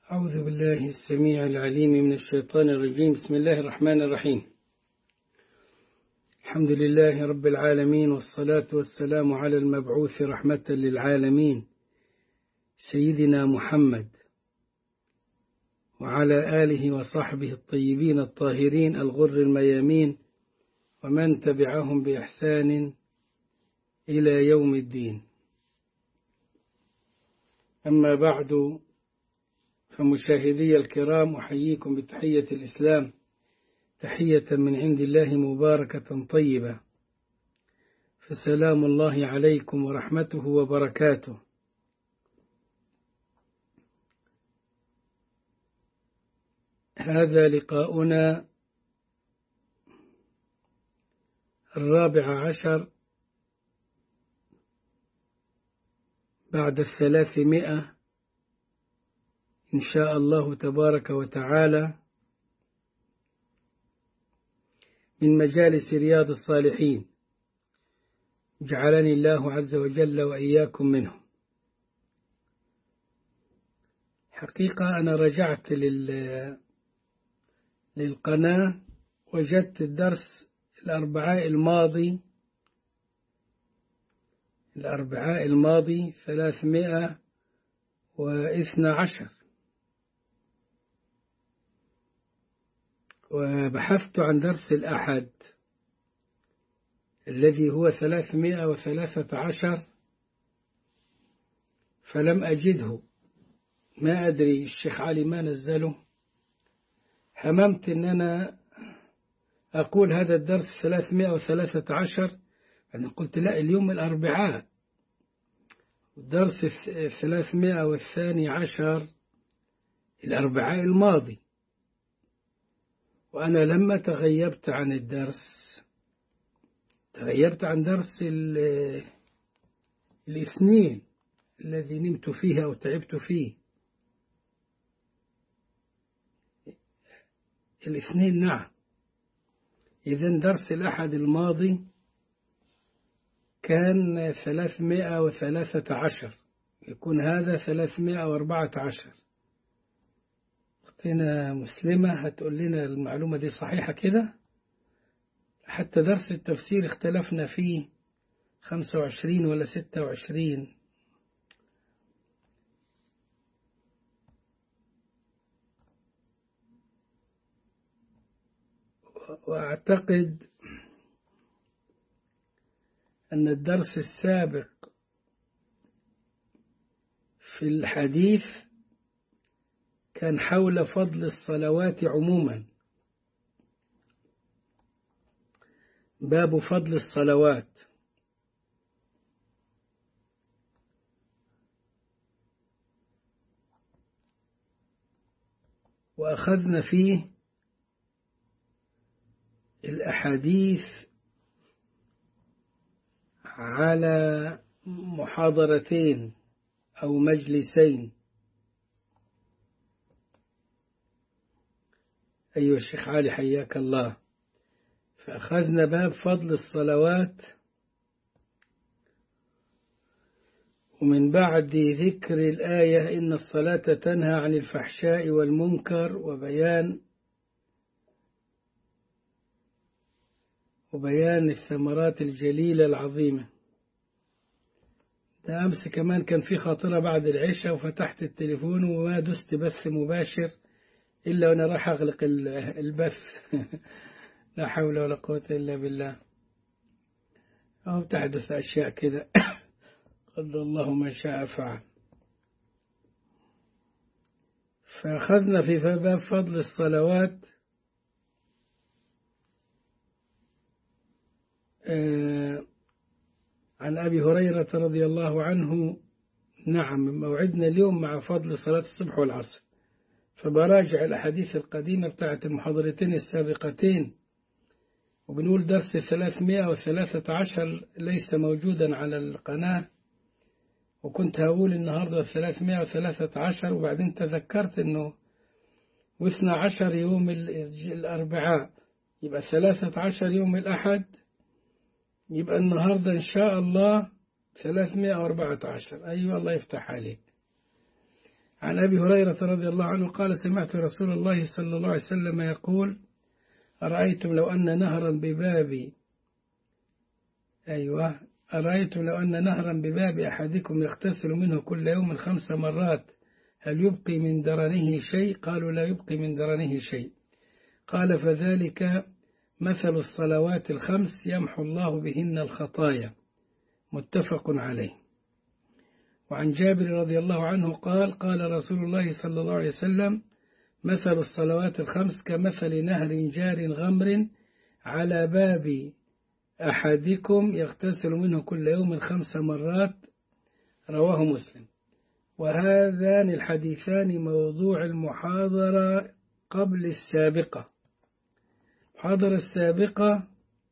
أعوذ بالله السميع العليم من الشيطان الرجيم. بسم الله الرحمن الرحيم. الحمد لله رب العالمين، والصلاة والسلام على المبعوث رحمة للعالمين سيدنا محمد وعلى آله وصحبه الطيبين الطاهرين الغر الميامين ومن تبعهم بإحسان إلى يوم الدين. أما بعد، فمشاهدي الكرام، أحييكم بتحية الإسلام، تحية من عند الله مباركة طيبة، فسلام الله عليكم ورحمته وبركاته. هذا لقاؤنا 14 بعد 300 إن شاء الله تبارك وتعالى من مجالس رياض الصالحين، جعلني الله عز وجل وإياكم منهم. حقيقة أنا رجعت للقناة، وجدت الدرس الأربعاء الماضي 312، وبحثت عن درس الأحد الذي هو 313 فلم أجده. ما أدري الشيخ علي ما نزله. هممت أن أنا أقول هذا الدرس 313، أنا قلت لا، اليوم الأربعاء، الدرس 312 الأربعاء الماضي، وأنا لما تغيبت عن الدرس تغيبت عن درس الاثنين الذي نمت فيه أو تعبت فيه. الاثنين، نعم. إذن درس الأحد الماضي كان 313، يكون هذا 314. أختنا مسلمة هتقول لنا المعلومة دي صحيحة كده؟ حتى درس التفسير اختلفنا فيه 25 ولا 26. وأعتقد أن الدرس السابق في الحديث كان حول فضل الصلوات عموما، باب فضل الصلوات. وأخذنا فيه الأحاديث على محاضرتين أو مجلسين. أيها الشيخ علي حياك الله. فأخذنا باب فضل الصلوات، ومن بعد ذكر الآية إن الصلاة تنهى عن الفحشاء والمنكر وبيان الثمرات الجليلة العظيمة. ده أمس كمان كان في خاطرة بعد العشاء، وفتحت التليفون وما دست بث مباشر إلا وأنا راح أغلق البث. لا حول ولا قوة إلا بالله. أو تحدث أشياء كده قدر الله ما شاء فعل. فأخذنا في باب فضل الصلوات عن أبي هريرة رضي الله عنه. نعم، موعدنا اليوم مع فضل صلاة الصبح والعصر، فبراجع الأحاديث القديمة بتاعت المحاضرتين السابقتين، وبنقول درس 313 ليس موجودا على القناة، وكنت هقول النهاردة 313، وبعدين تذكرت أنه 12 يوم الأربعاء، يبقى 13 يوم الأحد، يبقى النهاردة إن شاء الله 314. أيوة، الله يفتح عليك. عن أبي هريرة رضي الله عنه قال سمعت رسول الله صلى الله عليه وسلم يقول أرأيتم لو أن نهرا بباب أرأيتم لو أن نهرا بباب أحدكم يغتسل منه كل يوم 5 مرات هل يبقي من درنه شيء؟ قالوا لا يبقي من درنه شيء. قال فذلك مثل الصلوات 5 يمحو الله بهن الخطايا. متفق عليه. وعن جابر رضي الله عنه قال قال رسول الله صلى الله عليه وسلم مثل الصلوات 5 كمثل نهر جار غمر على باب أحدكم يغتسل منه كل يوم 5 مرات. رواه مسلم. وهذان الحديثان موضوع المحاضرة قبل السابقة. المحاضرة السابقة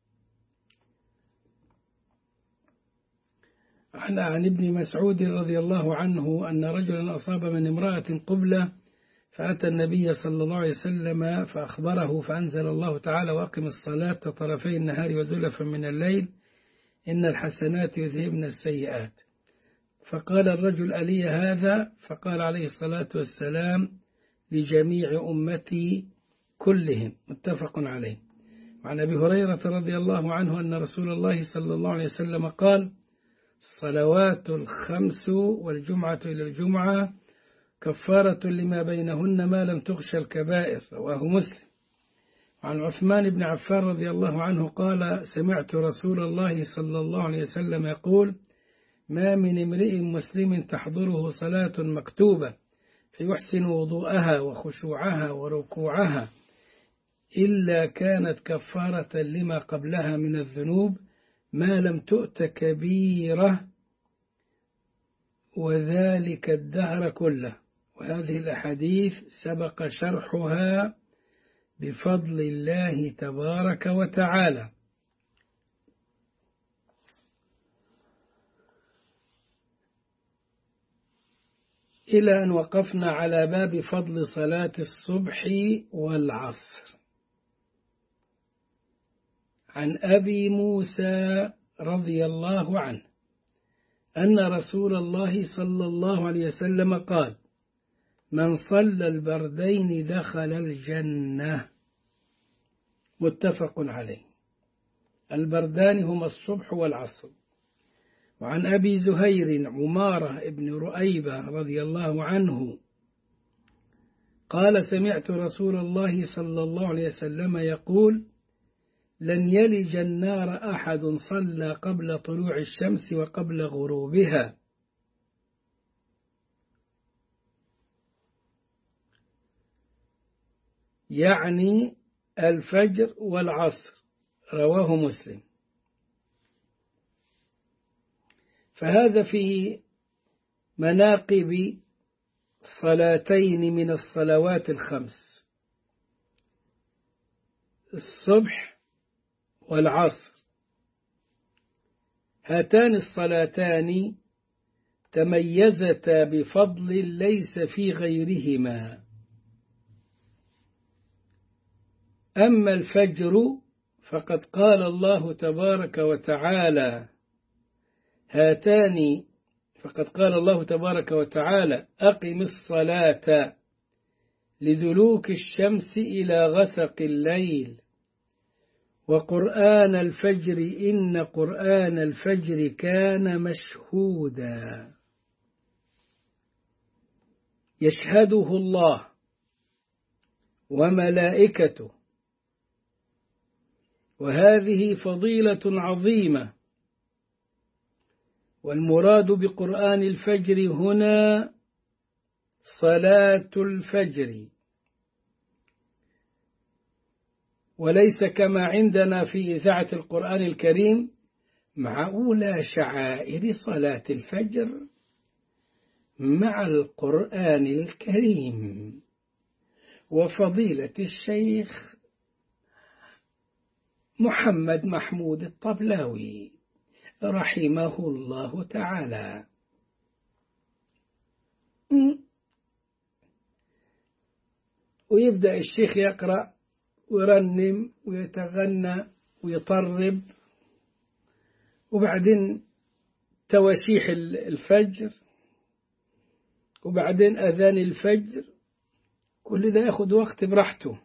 عن ابن مسعود رضي الله عنه أن رجلا أصاب من امرأة قبلة فأتى النبي صلى الله عليه وسلم فأخبره فأنزل الله تعالى وأقم الصلاة طرفي النهار وزلفا من الليل إن الحسنات يذهبن السيئات. فقال الرجل ألي هذا؟ فقال عليه الصلاة والسلام لجميع أمتي كلهم. متفق عليه. وعن أبي هريرة رضي الله عنه أن رسول الله صلى الله عليه وسلم قال الصلوات 5 والجمعة إلى الجمعة كفارة لما بينهن ما لم تغش الكبائر. رواه مسلم. وعن عثمان بن عفان رضي الله عنه قال سمعت رسول الله صلى الله عليه وسلم يقول ما من امرئ مسلم تحضره صلاة مكتوبة فيحسن وضوءها وخشوعها وركوعها إلا كانت كفارة لما قبلها من الذنوب ما لم تؤت كبيرة وذلك الدهر كله. وهذه الأحاديث سبق شرحها بفضل الله تبارك وتعالى. إلى أن وقفنا على باب فضل صلاة الصبح والعصر. عن أبي موسى رضي الله عنه أن رسول الله صلى الله عليه وسلم قال من صلى البردين دخل الجنة. متفق عليه. البردان هما الصبح والعصر. وعن أبي زهير عمارة بن رؤيبة رضي الله عنه قال سمعت رسول الله صلى الله عليه وسلم يقول لن يلج النار أحد صلى قبل طلوع الشمس وقبل غروبها. يعني الفجر والعصر. رواه مسلم. فهذا في مناقب صلاتين من الصلوات 5 الصبح والعصر. هاتان الصلاتان تميزتا بفضل ليس في غيرهما. أما الفجر فقد قال الله تبارك وتعالى أقم الصلاة لدلوك الشمس إلى غسق الليل وقرآن الفجر إن قرآن الفجر كان مشهودا يشهده الله وملائكته. وهذه فضيلة عظيمة. والمراد بقرآن الفجر هنا صلاة الفجر وليس كما عندنا في إذاعة القرآن الكريم مع أولى شعائر صلاة الفجر مع القرآن الكريم. وفضيلة الشيخ محمد محمود الطبلاوي رحمه الله تعالى. ويبدأ الشيخ يقرأ ويرنم ويتغنى ويطرب وبعدين تواشيح الفجر وبعدين أذان الفجر، كل ده ياخد وقت براحته.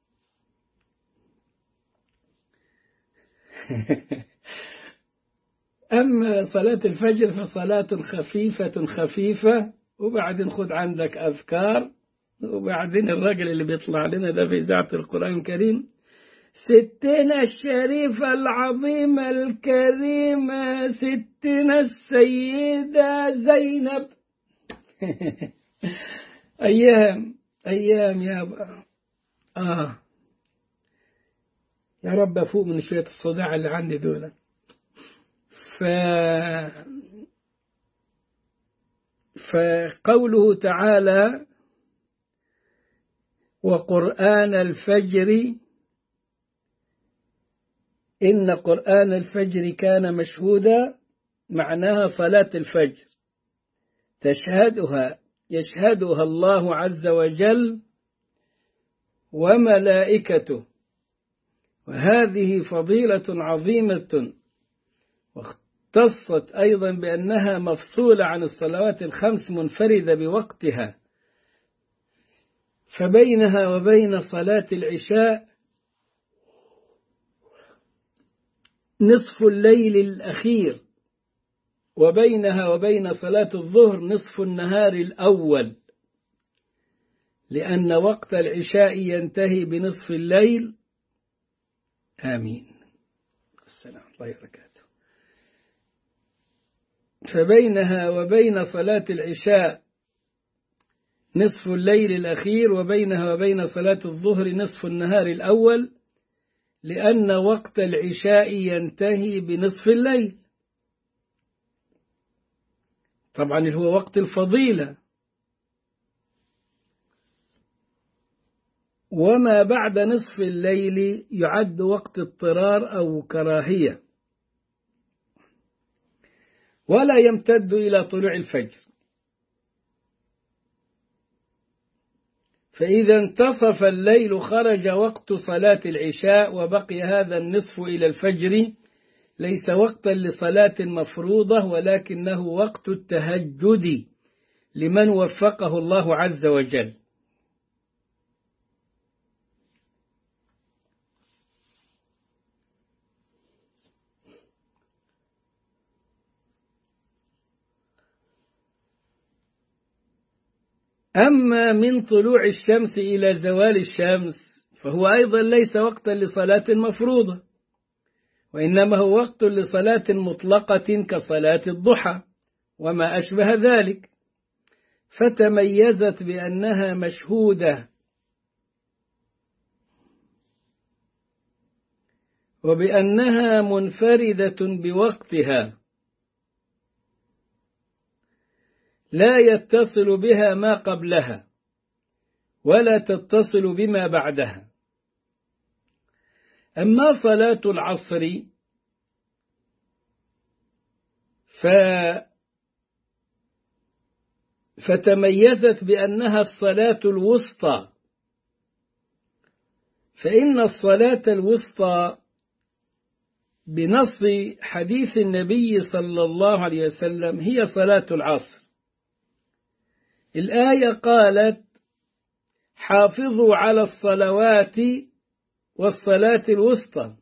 أما صلاة الفجر فصلاة خفيفة خفيفة، وبعدين خد عندك أذكار، وبعدين الراجل اللي بيطلع لنا ده في إذاعة القرآن الكريم، ستنا الشريفة العظيمة الكريمة ستنا السيدة زينب. أيام يا أبا. يا رب أفوق من شوية الصداع اللي عندي دول. فقوله تعالى وقرآن الفجر، إن قرآن الفجر كان مشهودا، معناها صلاة الفجر يشهدها الله عز وجل وملائكته، وهذه فضيلة عظيمة، واختصت أيضا بأنها مفصولة عن الصلوات الخمس منفردة بوقتها، فبينها وبين صلاة العشاء نصف الليل الأخير، وبينها وبين صلاة الظهر نصف النهار الأول، لأن وقت العشاء ينتهي بنصف الليل. آمين. السلام الله وبركاته. فبينها وبين صلاة العشاء نصف الليل الأخير، وبينها وبين صلاة الظهر نصف النهار الأول، لأن وقت العشاء ينتهي بنصف الليل. طبعا هو وقت الفضيلة، وما بعد نصف الليل يعد وقت اضطرار أو كراهية، ولا يمتد إلى طلوع الفجر. فإذا انتصف الليل خرج وقت صلاة العشاء، وبقي هذا النصف إلى الفجر، ليس وقتا لصلاة مفروضة، ولكنه وقت التهجد لمن وفقه الله عز وجل. أما من طلوع الشمس إلى زوال الشمس فهو أيضا ليس وقتا لصلاة مفروضة، وإنما هو وقت لصلاة مطلقة كصلاة الضحى وما أشبه ذلك، فتميزت بأنها مشهودة وبأنها منفردة بوقتها، لا يتصل بها ما قبلها ولا تتصل بما بعدها. أما صلاة العصر فتميزت بأنها الصلاة الوسطى، فإن الصلاة الوسطى بنص حديث النبي صلى الله عليه وسلم هي صلاة العصر. الآية قالت حافظوا على الصلوات والصلاة الوسطى،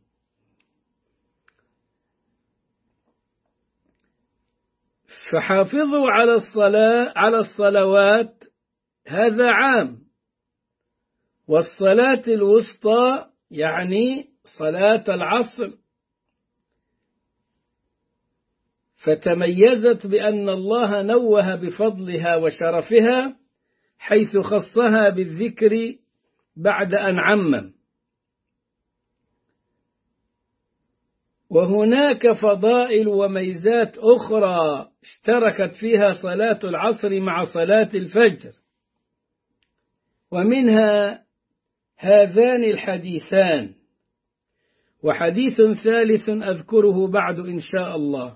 فحافظوا على الصلوات هذا عام، والصلاة الوسطى يعني صلاة العصر، فتميزت بأن الله نوه بفضلها وشرفها حيث خصها بالذكر بعد أن عمم. وهناك فضائل وميزات أخرى اشتركت فيها صلاة العصر مع صلاة الفجر، ومنها هذان الحديثان، وحديث ثالث أذكره بعد إن شاء الله.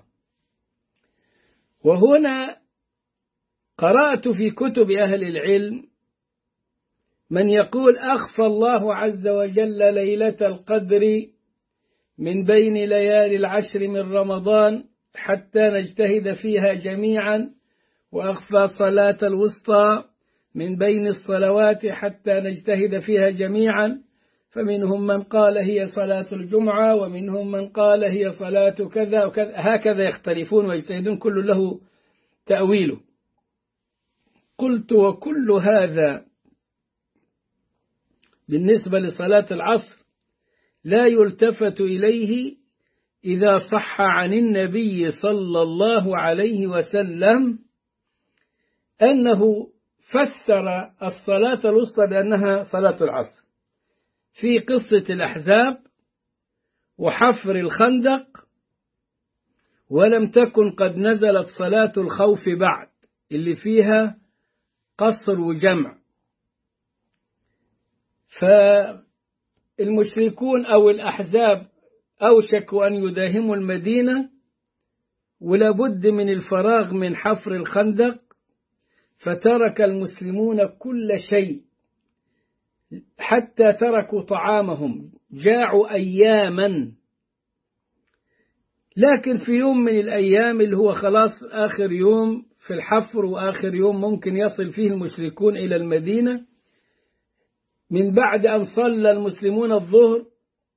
وهنا قرأت في كتب أهل العلم من يقول أخفى الله عز وجل ليلة القدر من بين ليالي العشر من رمضان حتى نجتهد فيها جميعا وأخفى صلاة الوسطى من بين الصلوات حتى نجتهد فيها جميعا، فمنهم من قال هي صلاة الجمعة، ومنهم من قال هي صلاة كذا وكذا، هكذا يختلفون ويجتهدون، كل له تأويله. قلت وكل هذا بالنسبة لصلاة العصر لا يلتفت إليه إذا صح عن النبي صلى الله عليه وسلم أنه فسر الصلاة الوسطى بأنها صلاة العصر في قصة الأحزاب وحفر الخندق، ولم تكن قد نزلت صلاة الخوف بعد اللي فيها قصر وجمع. فالمشركون أو الأحزاب أوشكوا أن يداهموا المدينة، ولابد من الفراغ من حفر الخندق، فترك المسلمون كل شيء حتى تركوا طعامهم، جاعوا أياما. لكن في يوم من الأيام اللي هو خلاص آخر يوم في الحفر وآخر يوم ممكن يصل فيه المشركون إلى المدينة، من بعد أن صلى المسلمون الظهر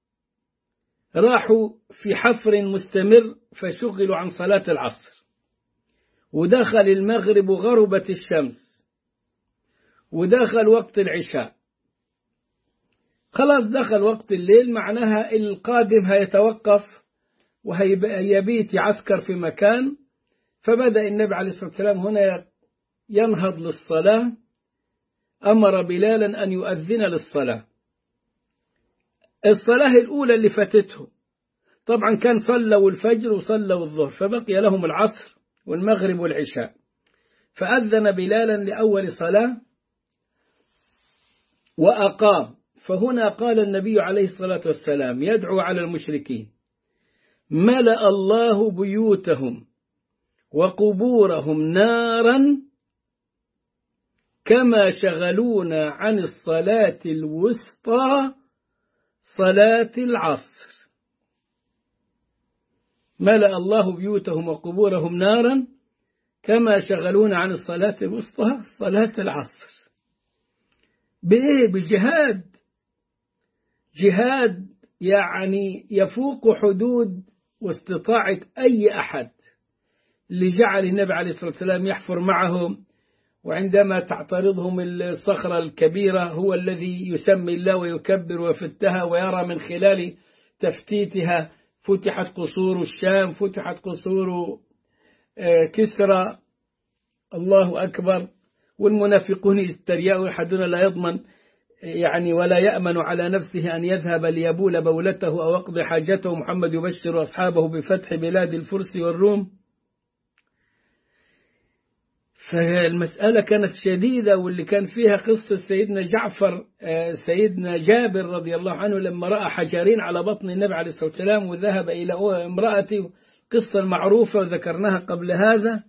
راحوا في حفر مستمر فشغلوا عن صلاة العصر، ودخل المغرب وغربت الشمس، ودخل وقت العشاء، خلاص دخل وقت الليل، معناها القادم هيتوقف وهيبيت يعسكر في مكان. فبدأ النبي عليه الصلاة والسلام هنا ينهض للصلاة، أمر بلالا أن يؤذن للصلاة. الصلاة الأولى اللي فاتته طبعا كان صلوا الفجر وصلوا الظهر، فبقي لهم العصر والمغرب والعشاء، فأذن بلالا لأول صلاة وأقام. فهنا قال النبي عليه الصلاة والسلام يدعو على المشركين: ملأ الله بيوتهم وقبورهم نارا كما شغلونا عن الصلاة الوسطى صلاة العصر. ملأ الله بيوتهم وقبورهم نارا كما شغلونا عن الصلاة الوسطى صلاة العصر. بإيه؟ بجهاد، جهاد يعني يفوق حدود واستطاعة أي أحد، اللي جعل النبي عليه الصلاة والسلام يحفر معهم، وعندما تعترضهم الصخرة الكبيرة هو الذي يسمي الله ويكبر ويفتها، ويرى من خلال تفتيتها فتحت قصور الشام، فتحت قصور كسرى، الله أكبر. والمنافقون يسترياء أحدنا لا يضمن يعني ولا يأمن على نفسه أن يذهب ليبول بولته أو يقضي حاجته، محمد يبشر أصحابه بفتح بلاد الفرس والروم. فالمسألة كانت شديدة، واللي كان فيها قصة سيدنا جعفر سيدنا جابر رضي الله عنه لما رأى حجرين على بطن النبي عليه الصلاة والسلام وذهب إلى امرأته، قصة المعروفة وذكرناها قبل هذا.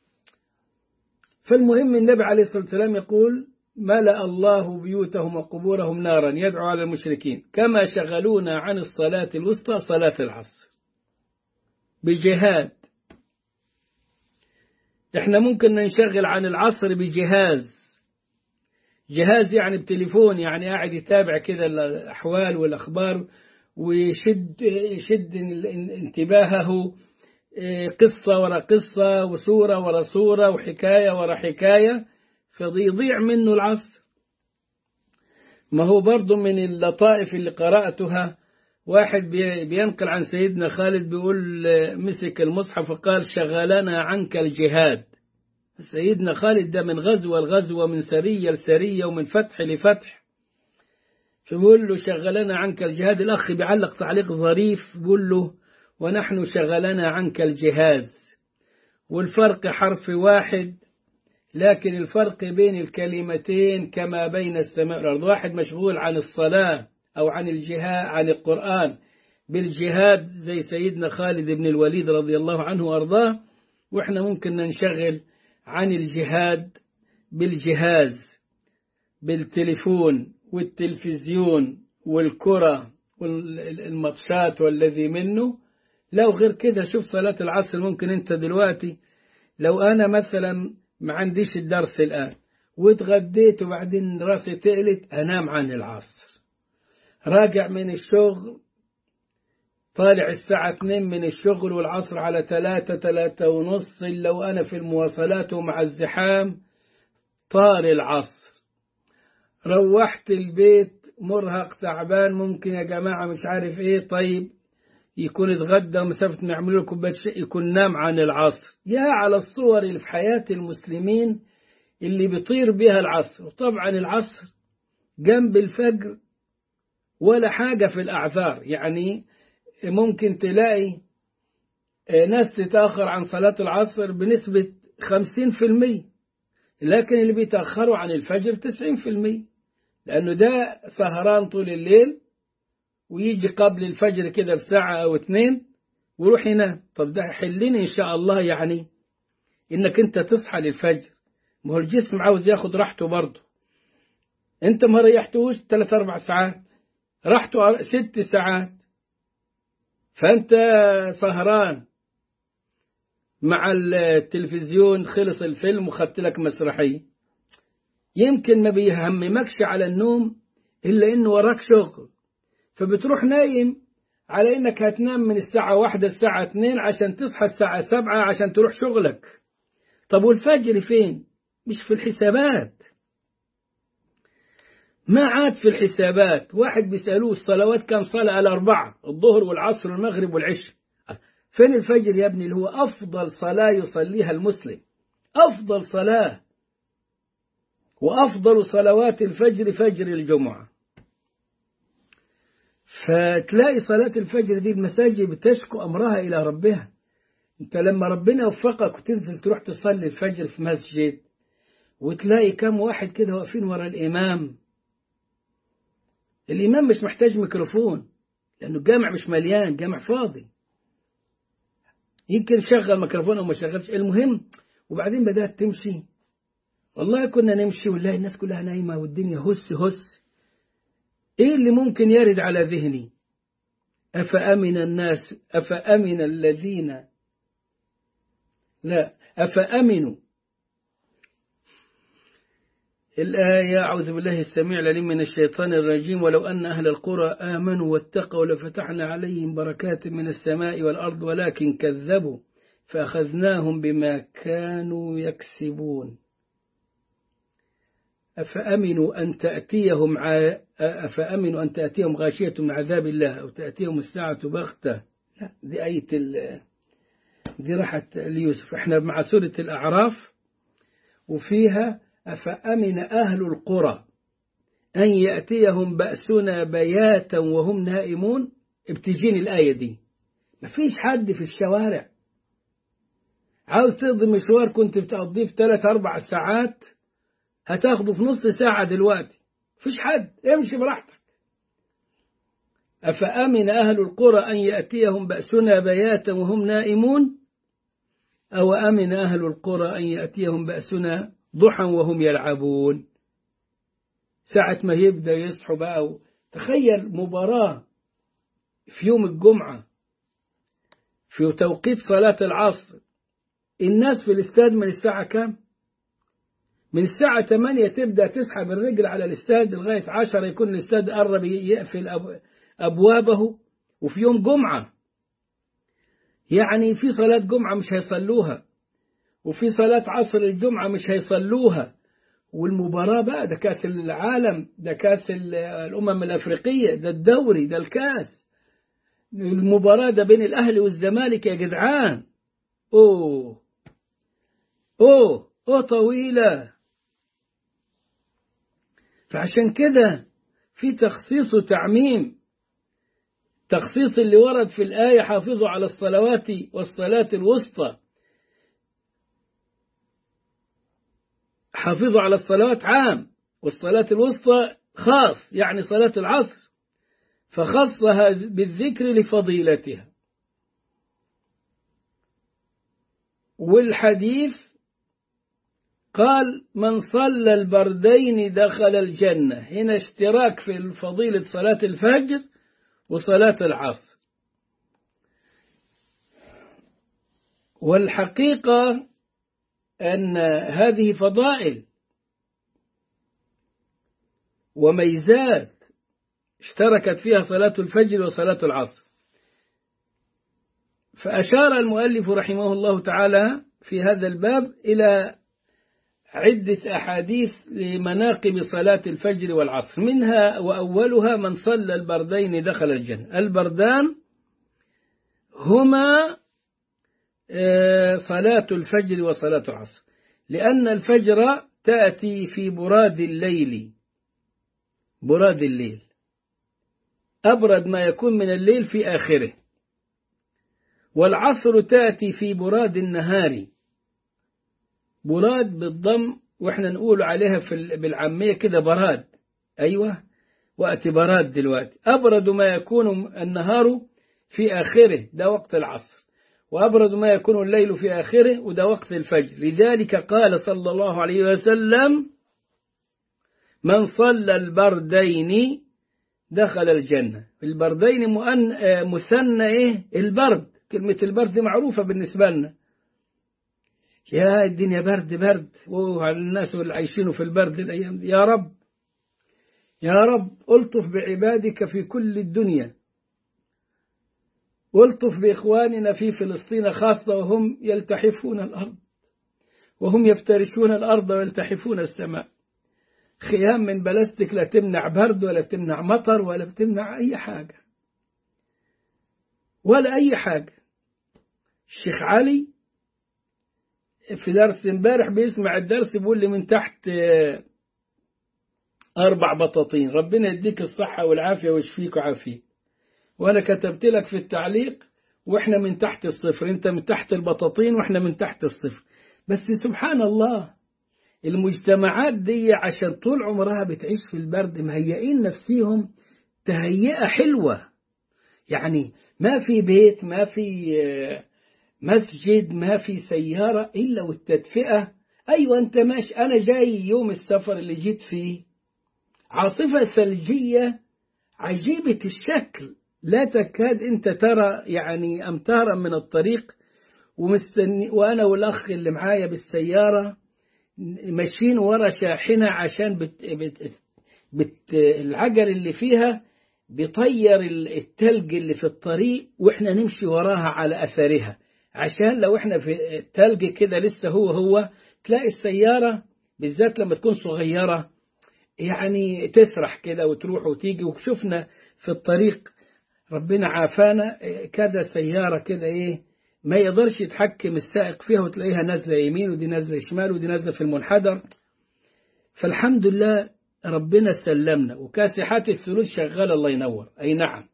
فالمهم النبي عليه الصلاة والسلام يقول: ملأ الله بيوتهم وقبورهم نارا، يدعو على المشركين كما شغلونا عن الصلاة الوسطى صلاة العصر. بجهاد. احنا ممكن ننشغل عن العصر بجهاز، جهاز يعني بتليفون، يعني قاعد يتابع كده الأحوال والأخبار ويشد انتباهه، قصة ورا قصة وصورة ورا صورة وحكاية ورا حكاية، فيضيع منه العصر. ما هو برضو من اللطائف اللي قرأتها، واحد بينقل عن سيدنا خالد بيقول مسك المصحف وقال: شغلنا عنك الجهاد. سيدنا خالد ده من غزوة لغزوة، من سرية لسرية، ومن فتح لفتح، فبيقول له: شغلنا عنك الجهاد. الأخ بيعلق تعليق ظريف بيقول له: ونحن شغلنا عنك الجهاز. والفرق حرف واحد، لكن الفرق بين الكلمتين كما بين السماء والأرض. واحد مشغول عن الصلاة أو عن الجهاد عن القرآن بالجهاد زي سيدنا خالد بن الوليد رضي الله عنه وأرضاه، وإحنا ممكن ننشغل عن الجهاد بالجهاز، بالتليفون والتلفزيون والكرة والماتشات والذي منه. لو غير كده شوف صلاة العصر، ممكن أنت دلوقتي لو أنا مثلا ما عنديش الدرس الآن، واتغديت وبعدين راسي تقلت، أنام عن العصر. راجع من الشغل، طالع الساعة 2 من الشغل والعصر على 3 ونص، إلا وأنا في المواصلات ومع الزحام طار العصر. روحت البيت مرهق تعبان، ممكن يا جماعة مش عارف إيه، طيب يكون اتغدى ومسافة ما يعملوا له كوباية شاي، يكون نام عن العصر. يا على الصور اللي في حياة المسلمين اللي بيطير بها العصر. وطبعا العصر جنب الفجر ولا حاجة في الأعذار، يعني ممكن تلاقي ناس تتأخر عن صلاة العصر بنسبة 50%، لكن اللي بيتأخروا عن الفجر 90%، لأنه ده سهران طول الليل ويجي قبل الفجر كده بساعة أو 2 ويروح ينام. طب ده حلين إن شاء الله، يعني إنك أنت تصحى للفجر. ما هو الجسم عاوز ياخد راحته برضه. أنت ما ريحتوش 3-4 ساعات، راحته 6 ساعات، فأنت سهران مع التلفزيون، خلص الفيلم وخدت لك مسرحية، يمكن ما بيهممكش على النوم إلا إنه وراك شغل، فبتروح نايم على إنك هتنام من الساعة 1 الساعة 2 عشان تصحى الساعة 7 عشان تروح شغلك. طب والفجر فين؟ مش في الحسابات، ما عاد في الحسابات. واحد بيسألوه الصلوات كم صلاة؟ الأربعة، الظهر والعصر والمغرب والعشاء. فين الفجر يا ابني اللي هو أفضل صلاة يصليها المسلم؟ أفضل صلاة وأفضل صلوات الفجر فجر الجمعة. فتلاقي صلاة الفجر دي المساجد بتشكو أمرها إلى ربها. أنت لما ربنا يوفقك وتنزل تروح تصلي الفجر في مسجد وتلاقي كم واحد كده واقفين ورا الإمام، الإمام مش محتاج ميكروفون لأنه الجامع مش مليان، جامع فاضي، يمكن شغل ميكروفون أو ما شغلش، المهم. وبعدين بدأت تمشي، والله كنا نمشي والله الناس كلها نايمة والدنيا هس هس. إيه اللي ممكن يرد على ذهني؟ أفأمن الذين، لا، أفأمنوا الآية. أعوذ بالله السميع العليم من الشيطان الرجيم. ولو أن أهل القرى آمنوا واتقوا لفتحنا عليهم بركات من السماء والأرض ولكن كذبوا فأخذناهم بما كانوا يكسبون. أفأمنوا أن تأتيهم غاشية من عذاب الله أو تأتيهم الساعة بغتة. لا، دي آية دي راحت ليوسف. احنا مع سورة الأعراف وفيها أفأمن أهل القرى أن يأتيهم بأسنا بياتا وهم نائمون. ابتجين الآية دي. مفيش حد في الشوارع، عاوز تقضي مشوار كنت بتقضيه في 3-4 ساعات هتاخده في نص ساعة دلوقتي. مفيش حد، امشي براحتك. أفأمن أهل القرى أن يأتيهم بأسنا بياتا وهم نائمون أو أمن أهل القرى أن يأتيهم بأسنا ضحى وهم يلعبون. ساعة ما يبدأ يصحوا بقى. تخيل مباراة في يوم الجمعة في توقيت صلاة العصر، الناس في الاستاد من الساعة كام؟ من الساعة 8 تبدأ تسحب الرجل على الاستاد لغاية 10 يكون الاستاد قرب يقفل أبوابه، وفي يوم جمعة. يعني في صلاة جمعة مش هيصلوها، وفي صلاة عصر الجمعة مش هيصلوها. والمباراة بقى ده كاس العالم، ده كاس الأمم الأفريقية، ده الدوري، ده الكاس. المباراة ده بين الأهلي والزمالك يا جدعان. أوه أوه أوه طويلة. فعشان كده في تخصيص وتعميم. تخصيص اللي ورد في الآية حافظوا على الصلوات والصلاة الوسطى، حافظوا على الصلوات عام، والصلاة الوسطى خاص، يعني صلاة العصر، فخصها بالذكر لفضيلتها. والحديث قال من صلى البردين دخل الجنة. هنا اشتراك في فضيلة صلاة الفجر وصلاة العصر. والحقيقة أن هذه فضائل وميزات اشتركت فيها صلاة الفجر وصلاة العصر. فأشار المؤلف رحمه الله تعالى في هذا الباب إلى عدة أحاديث لمناقب صلاة الفجر والعصر، منها وأولها من صلى البردين دخل الجنة. البردان هما صلاة الفجر وصلاة العصر، لأن الفجر تأتي في براد الليل، براد الليل أبرد ما يكون من الليل في آخره، والعصر تأتي في براد النهار، براد بالضم وإحنا نقول عليها بالعامية كده براد. أيوة، وقت براد دلوقتي أبرد ما يكون النهار في آخره، ده وقت العصر، وأبرد ما يكون الليل في آخره، وده وقت الفجر. لذلك قال صلى الله عليه وسلم: من صلى البردين دخل الجنة. البردين مثنى إيه؟ البرد. كلمة البرد معروفة بالنسبة لنا، يا الدنيا برد برد، وعلى الناس اللي عايشين في البرد الأيام دي. يا رب يا رب ألطف بعبادك في كل الدنيا، والطف بإخواننا في فلسطين خاصة، وهم يلتحفون الأرض، وهم يفترشون الأرض ويلتحفون السماء. خيام من بلاستيك لا تمنع برد ولا تمنع مطر ولا تمنع أي حاجة ولا أي حاجة. الشيخ علي في درس امبارح بيسمع الدرس بيقول لي من تحت 4 بطاطين، ربنا يديك الصحة والعافية ويشفيك وعافيك. وأنا كتبت لك في التعليق وإحنا من تحت الصفر، أنت من تحت البطاطين وإحنا من تحت الصفر. بس سبحان الله، المجتمعات دي عشان طول عمرها بتعيش في البرد مهيئين نفسيهم تهيئة حلوة، يعني ما في بيت، ما في مسجد، ما في سيارة إلا والتدفئة. أيوة أنت ماشي، أنا جاي يوم السفر اللي جيت فيه عاصفة ثلجية عجيبة الشكل، لا تكاد أنت ترى يعني أمتارا من الطريق، ومستني، وأنا والأخ اللي معايا بالسيارة ماشيين ورا شاحنة عشان العجل اللي فيها بيطير التلج اللي في الطريق، وإحنا نمشي وراها على أثرها، عشان لو إحنا في التلج كده لسه هو تلاقي السيارة بالذات لما تكون صغيرة يعني تسرح كده وتروح وتيجي. وشفنا في الطريق ربنا عافانا كده سيارة كده إيه ما يقدرش يتحكم السائق فيها، وتلاقيها نازلة يمين ودي نازلة شمال ودي نازلة في المنحدر. فالحمد لله ربنا سلمنا، وكاسحات الثلوج شغالة الله ينور. أي نعم.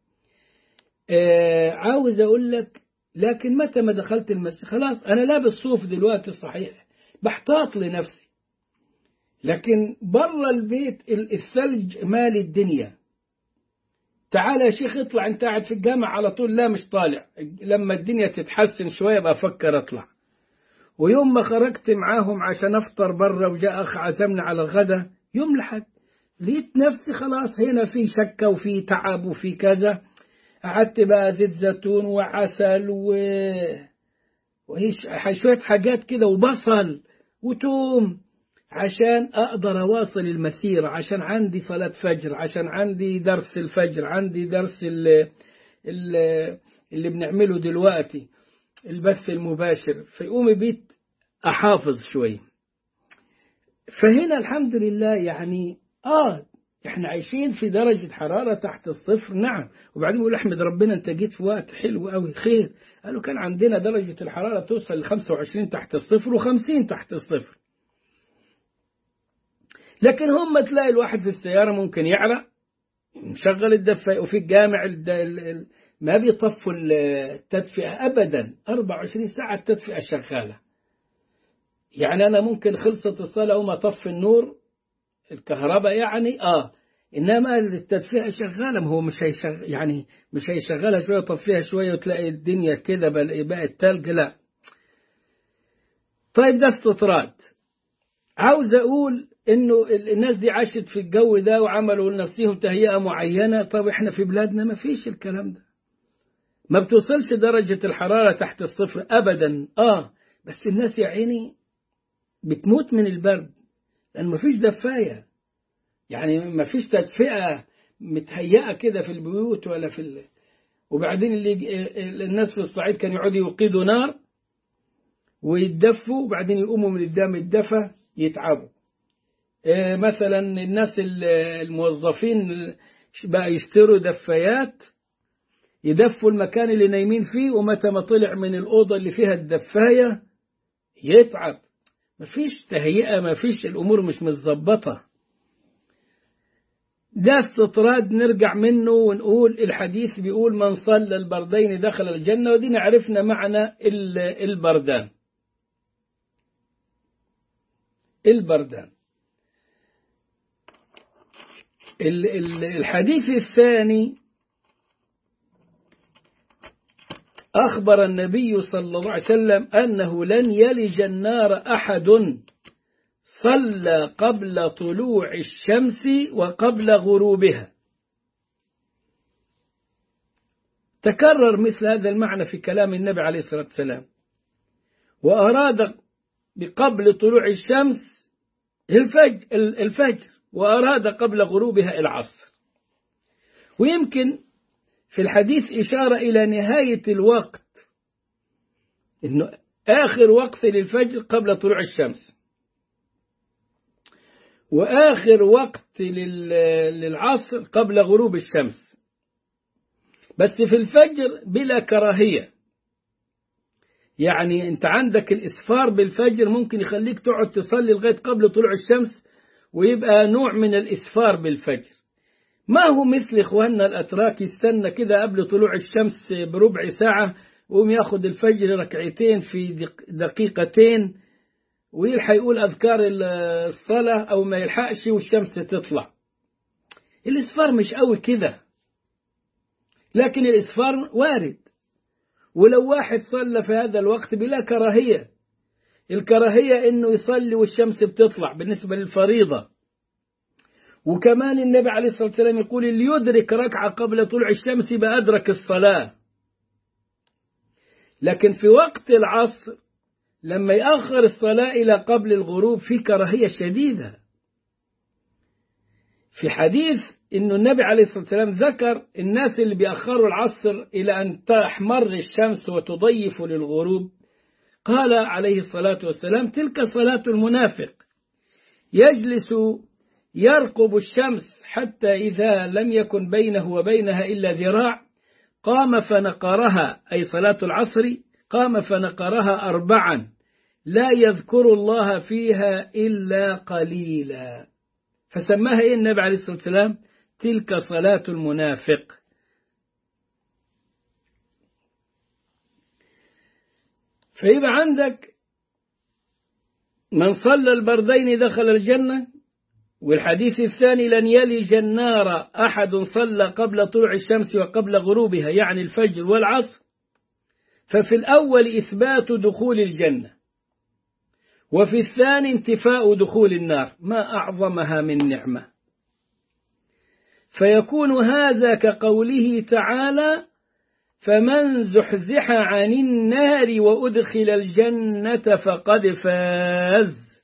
عاوز أقول لك، لكن متى ما دخلت المسجد خلاص أنا لابس صوف دلوقتي صحيح، بحتاط لنفسي، لكن برا البيت الثلج مال الدنيا. تعال يا شيخ اطلع، انت قاعد في الجامع على طول. لا مش طالع، لما الدنيا تتحسن شوية بقى أفكر أطلع. ويوم ما خرجت معاهم عشان أفطر برا وجاء أخ عزمنا على الغدا يوم لحد، لقيت نفسي خلاص هنا في شكة وفي تعب وفي كذا. قعدت بقى زيت زيتون وعسل وشوية حاجات كده وبصل وتوم عشان أقدر أواصل المسيرة، عشان عندي صلاة فجر، عشان عندي درس الفجر، عندي درس اللي بنعمله دلوقتي البث المباشر. فيقوم بيت أحافظ شوي. فهنا الحمد لله يعني احنا عايشين في درجة حرارة تحت الصفر. نعم. وبعدين يقول احمد ربنا انت جيت في وقت حلو قوي خير. قالوا كان عندنا درجة الحرارة توصل ل 25 تحت الصفر و50 تحت الصفر، لكن هم تلاقي الواحد في السيارة ممكن يعرق مشغل الدفاية، وفي الجامع ما بيطفوا التدفئة أبدا، 24 ساعة التدفئة شغالة. يعني أنا ممكن خلصت الصلاة وما طفي النور الكهرباء يعني إنما التدفئة شغالة. ما هو مش هيشغل، يعني مش هيشغلها شوية طفيها شوية وتلاقي الدنيا كده بقى التلج، لا. طيب ده استطراد. عاوز أقول إنه الناس دي عاشت في الجو ده وعملوا لنفسهم تهيئة معينة. طب إحنا في بلادنا ما فيش الكلام ده، ما بتوصلش درجة الحرارة تحت الصفر أبدا. بس الناس يا عيني بتموت من البرد، لأن مفيش دفاية، يعني مفيش تدفئة متهيئة كده في البيوت ولا في وبعدين الناس في الصعيد كانوا يقعدوا يوقدوا نار ويتدفوا، وبعدين يقوموا من قدام الدفا يتعبوا. مثلا الناس الموظفين بقى يشتروا دفايات يدفوا المكان اللي نايمين فيه، ومتى ما طلع من الأوضة اللي فيها الدفاية يتعب. مفيش تهيئة، مفيش، الأمور مش متظبطة. ده استطراد نرجع منه ونقول الحديث بيقول من صلى البردين دخل الجنة، ودينا عرفنا معنى البردان. الحديث الثاني أخبر النبي صلى الله عليه وسلم أنه لن يلج النار أحد صلى قبل طلوع الشمس وقبل غروبها. تكرر مثل هذا المعنى في كلام النبي عليه الصلاة والسلام، وأراد بقبل طلوع الشمس الفجر، وأراد قبل غروبها العصر. ويمكن في الحديث إشارة إلى نهاية الوقت، إنه آخر وقت للفجر قبل طلوع الشمس، وآخر وقت للعصر قبل غروب الشمس، بس في الفجر بلا كراهية. يعني أنت عندك الإسفار بالفجر ممكن يخليك تقعد تصلي لغاية قبل طلوع الشمس، ويبقى نوع من الإسفار بالفجر. ما هو مثل إخواننا الأتراك يستنى كده قبل طلوع الشمس بربع ساعة ويقوم ياخد الفجر ركعتين في دقيقتين، ويلحق يقول أذكار الصلاة أو ما يلحقش والشمس تطلع. الإسفار مش قوي كده، لكن الإسفار وارد. ولو واحد صلى في هذا الوقت بلا كراهية، الكراهية إنه يصلي والشمس بتطلع بالنسبة للفريضة. وكمان النبي عليه الصلاة والسلام يقول اللي يدرك ركعة قبل طلوع الشمس يبقى أدرك الصلاة. لكن في وقت العصر لما يأخر الصلاة إلى قبل الغروب في كراهية شديدة. في حديث إنه النبي عليه الصلاة والسلام ذكر الناس اللي بيأخروا العصر إلى أن تحمر الشمس وتضيف للغروب، قال عليه الصلاة والسلام تلك صلاة المنافق، يجلس يرقب الشمس حتى إذا لم يكن بينه وبينها إلا ذراع قام فنقرها، أي صلاة العصر، قام فنقرها 4 لا يذكر الله فيها إلا قليلا، فسماها إيه النبي عليه الصلاة والسلام؟ تلك صلاة المنافق. فيبقى عندك من صلى البردين دخل الجنة، والحديث الثاني لن يلج النار أحد صلى قبل طلوع الشمس وقبل غروبها، يعني الفجر والعصر. ففي الأول إثبات دخول الجنة، وفي الثاني انتفاء دخول النار. ما أعظمها من نعمة. فيكون هذا كقوله تعالى فمن زحزح عن النار وأدخل الجنة فقد فاز.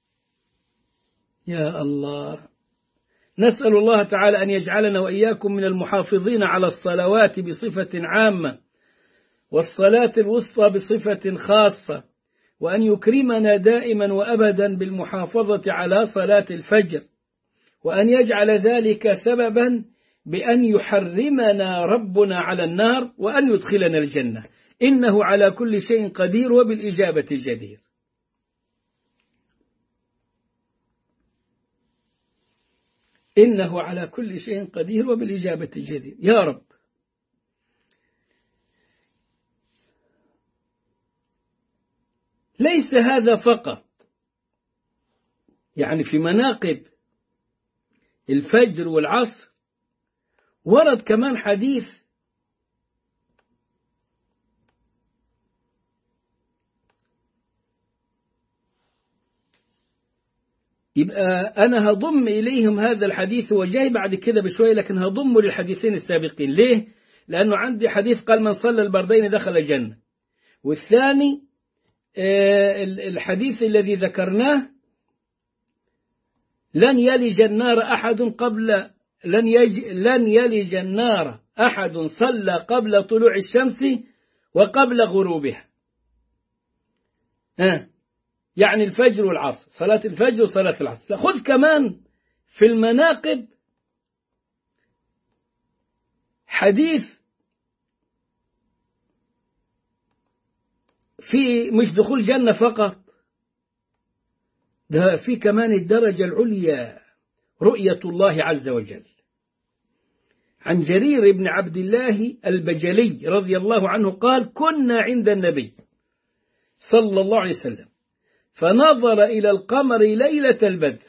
يا الله، نسأل الله تعالى أن يجعلنا وإياكم من المحافظين على الصلوات بصفة عامة، والصلاة الوسطى بصفة خاصة، وأن يكرمنا دائما وأبدا بالمحافظة على صلاة الفجر، وأن يجعل ذلك سببا بأن يحرمنا ربنا على النار وأن يدخلنا الجنة، إنه على كل شيء قدير وبالإجابة جدير. إنه على كل شيء قدير وبالإجابة جدير يا رب. ليس هذا فقط، يعني في مناقب الفجر والعصر ورد كمان حديث يبقى أنا هضم إليهم هذا الحديث وجاي بعد كده بشوية، لكن هضمه للحديثين السابقين. ليه؟ لأنه عندي حديث قال من صلى البردين دخل الجنة، والثاني الحديث الذي ذكرناه لن يلج النار أحد قبل لن يلج النار أحد صلى قبل طلوع الشمس وقبل غروبها. يعني الفجر والعصر، صلاة الفجر وصلاة العصر. خذ كمان في المناقب حديث في مش دخول جنة فقط، ده في كمان الدرجة العليا رؤية الله عز وجل. عن جرير بن عبد الله البجلي رضي الله عنه قال: كنا عند النبي صلى الله عليه وسلم فنظر إلى القمر ليلة البدر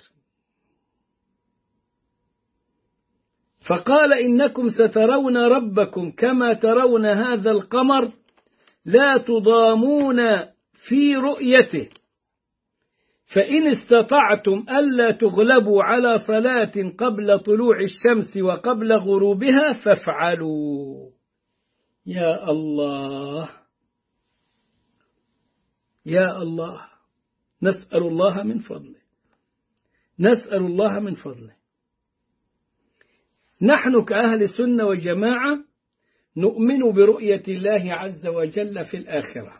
فقال: إنكم سترون ربكم كما ترون هذا القمر لا تضامون في رؤيته، فإن استطعتم ألا تغلبوا على صلاة قبل طلوع الشمس وقبل غروبها فافعلوا. يا الله يا الله، نسأل الله من فضله، نسأل الله من فضله. نحن كأهل سنة وجماعة نؤمن برؤية الله عز وجل في الآخرة،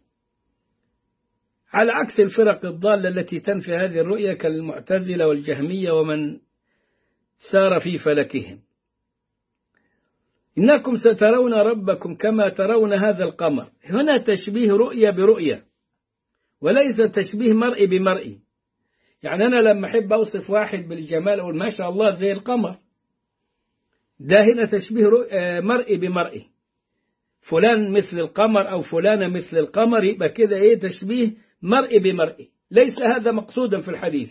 على عكس الفرق الضالة التي تنفي هذه الرؤية كالمعتزلة والجهمية ومن سار في فلكهم. إنكم سترون ربكم كما ترون هذا القمر، هنا تشبيه رؤية برؤية وليس تشبيه مرئي بمرئي. يعني أنا لما أحب أوصف واحد بالجمال أقول ما شاء الله زي القمر، ده هنا تشبيه مرئي بمرئي، فلان مثل القمر أو فلانة مثل القمر، يبقى كده إيه تشبيه مرئي بمرئي. ليس هذا مقصودا في الحديث،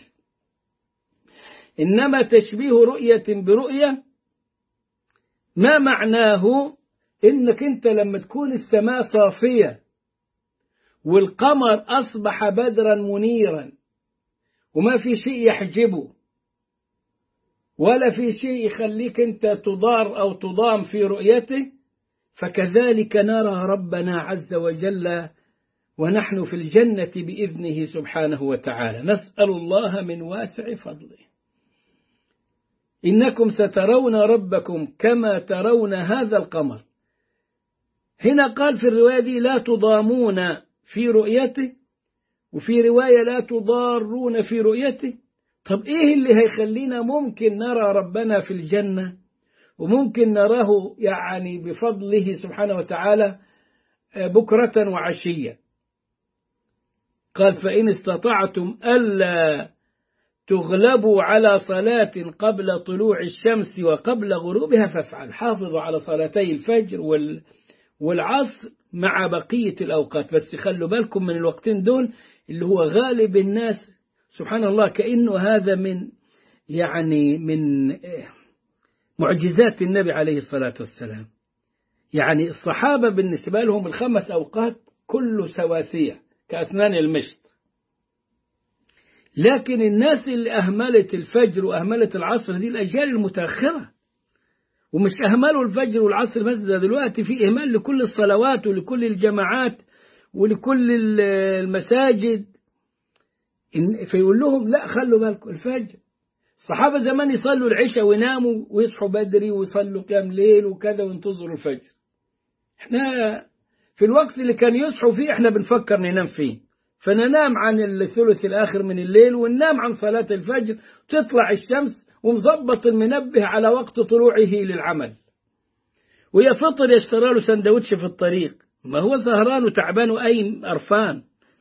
إنما تشبيه رؤية برؤية. ما معناه؟ إنك أنت لما تكون السماء صافية والقمر أصبح بدرا منيرا وما في شيء يحجبه ولا في شيء يخليك أنت تضار أو تضام في رؤيته، فكذلك نرى ربنا عز وجل ونحن في الجنة بإذنه سبحانه وتعالى. نسأل الله من واسع فضله. إنكم سترون ربكم كما ترون هذا القمر. هنا قال في الرواية دي لا تضامون في رؤيته، وفي رواية لا تضارون في رؤيته. طب إيه اللي هيخلينا ممكن نرى ربنا في الجنة وممكن نراه يعني بفضله سبحانه وتعالى بكرة وعشية؟ قال: فإن استطعتم ألا تغلبوا على صلاة قبل طلوع الشمس وقبل غروبها فافعل. حافظوا على صلاتي الفجر والعصر مع بقية الأوقات، بس خلوا بالكم من الوقتين دول اللي هو غالب الناس سبحان الله كأنه هذا من معجزات النبي عليه الصلاة والسلام. يعني الصحابة بالنسبة لهم الخمس أوقات كله سواسية كأسنان المشط، لكن الناس اللي أهملت الفجر وأهملت العصر دي الأجيال المتأخرة، ومش أهملوا الفجر والعصر بس، ده دلوقتي في إهمال لكل الصلوات ولكل الجماعات ولكل المساجد. فيقول لهم لا خلوا بالكم الفجر. الصحابة زمان يصلوا العشاء ويناموا ويصحوا بدري ويصلوا قيام ليل وكذا وينتظروا الفجر. احنا في الوقت اللي كان يصحوا فيه احنا بنفكر ننام فيه، فننام عن الثلث الآخر من الليل وننام عن صلاة الفجر، تطلع الشمس ومظبط المنبه على وقت طلوعه للعمل، ويا فطر يشترى له سندوتش في الطريق، ما هو سهران وتعبان وأي قرفان.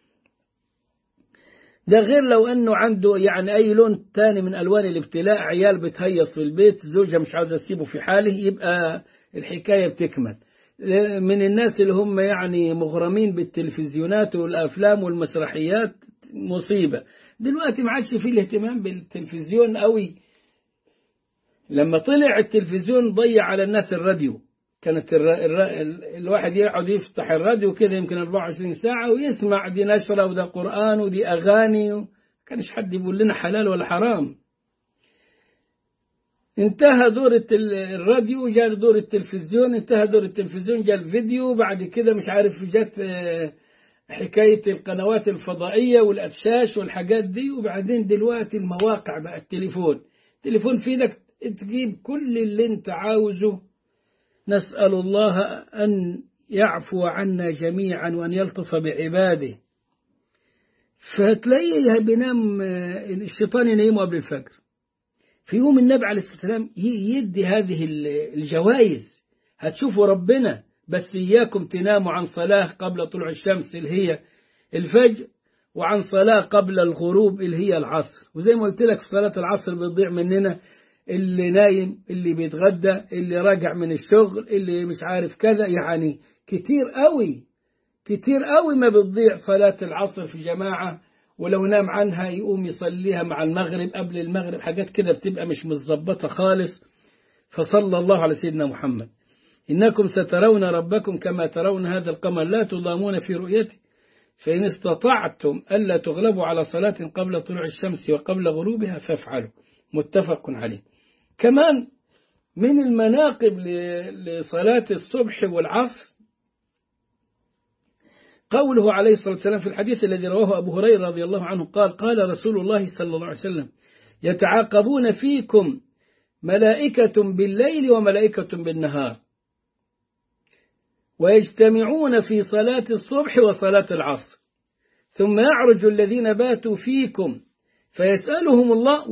ده غير لو أنه عنده يعني أي لون تاني من ألوان الابتلاء، عيال بتهيص في البيت، زوجها مش عاوزة تسيبه في حاله، يبقى الحكاية بتكمل. من الناس اللي هم يعني مغرمين بالتلفزيونات والأفلام والمسرحيات مصيبة. دلوقتي ما عادش فيه الاهتمام بالتلفزيون قوي. لما طلع التلفزيون ضيع على الناس الراديو، كانت الواحد يقعد يفتح الراديو كده يمكن 24 ساعة ويسمع دي نشرة وده قرآن ودي أغاني، كانش حد يقول لنا حلال ولا حرام. انتهى دور الراديو جاء دور التلفزيون، انتهى دور التلفزيون جاء الفيديو، بعد كده مش عارف جت حكاية القنوات الفضائية والأدشاش والحاجات دي، وبعدين دلوقتي المواقع بقى، التليفون في ايدك تجيب كل اللي انت عاوزه. نسأل الله أن يعفو عنا جميعا وأن يلطف بعباده. فتلاقيه بينام الشيطان ينيمه قبل الفجر. في يوم النبي عليه الصلاة والسلام يدي هذه الجوائز، هتشوفوا ربنا. بس إياكم تناموا عن صلاة قبل طلوع الشمس اللي هي الفجر، وعن صلاة قبل الغروب اللي هي العصر. وزي ما قلت لك صلاة العصر بتضيع مننا، اللي نايم، اللي بيتغدى، اللي راجع من الشغل، اللي مش عارف كذا، يعني كتير قوي ما بتضيع صلاة العصر في جماعة. ولو نام عنها يقوم يصليها مع المغرب، قبل المغرب، حاجات كده بتبقى مش متظبطة خالص. فصلى الله على سيدنا محمد. إنكم سترون ربكم كما ترون هذا القمر لا تضامون في رؤيته، فإن استطعتم ألا تغلبوا على صلاة قبل طلوع الشمس وقبل غروبها فافعلوا. متفق عليه. كمان من المناقب لصلاة الصبح والعصر قوله عليه الصلاة والسلام في الحديث الذي رواه أبو هريرة رضي الله عنه قال رسول الله صلى الله عليه وسلم: يتعاقبون فيكم ملائكة بالليل وملائكة بالنهار، ويجتمعون في صلاة الصبح وصلاة العصر، ثم يعرج الذين باتوا فيكم فيسألهم الله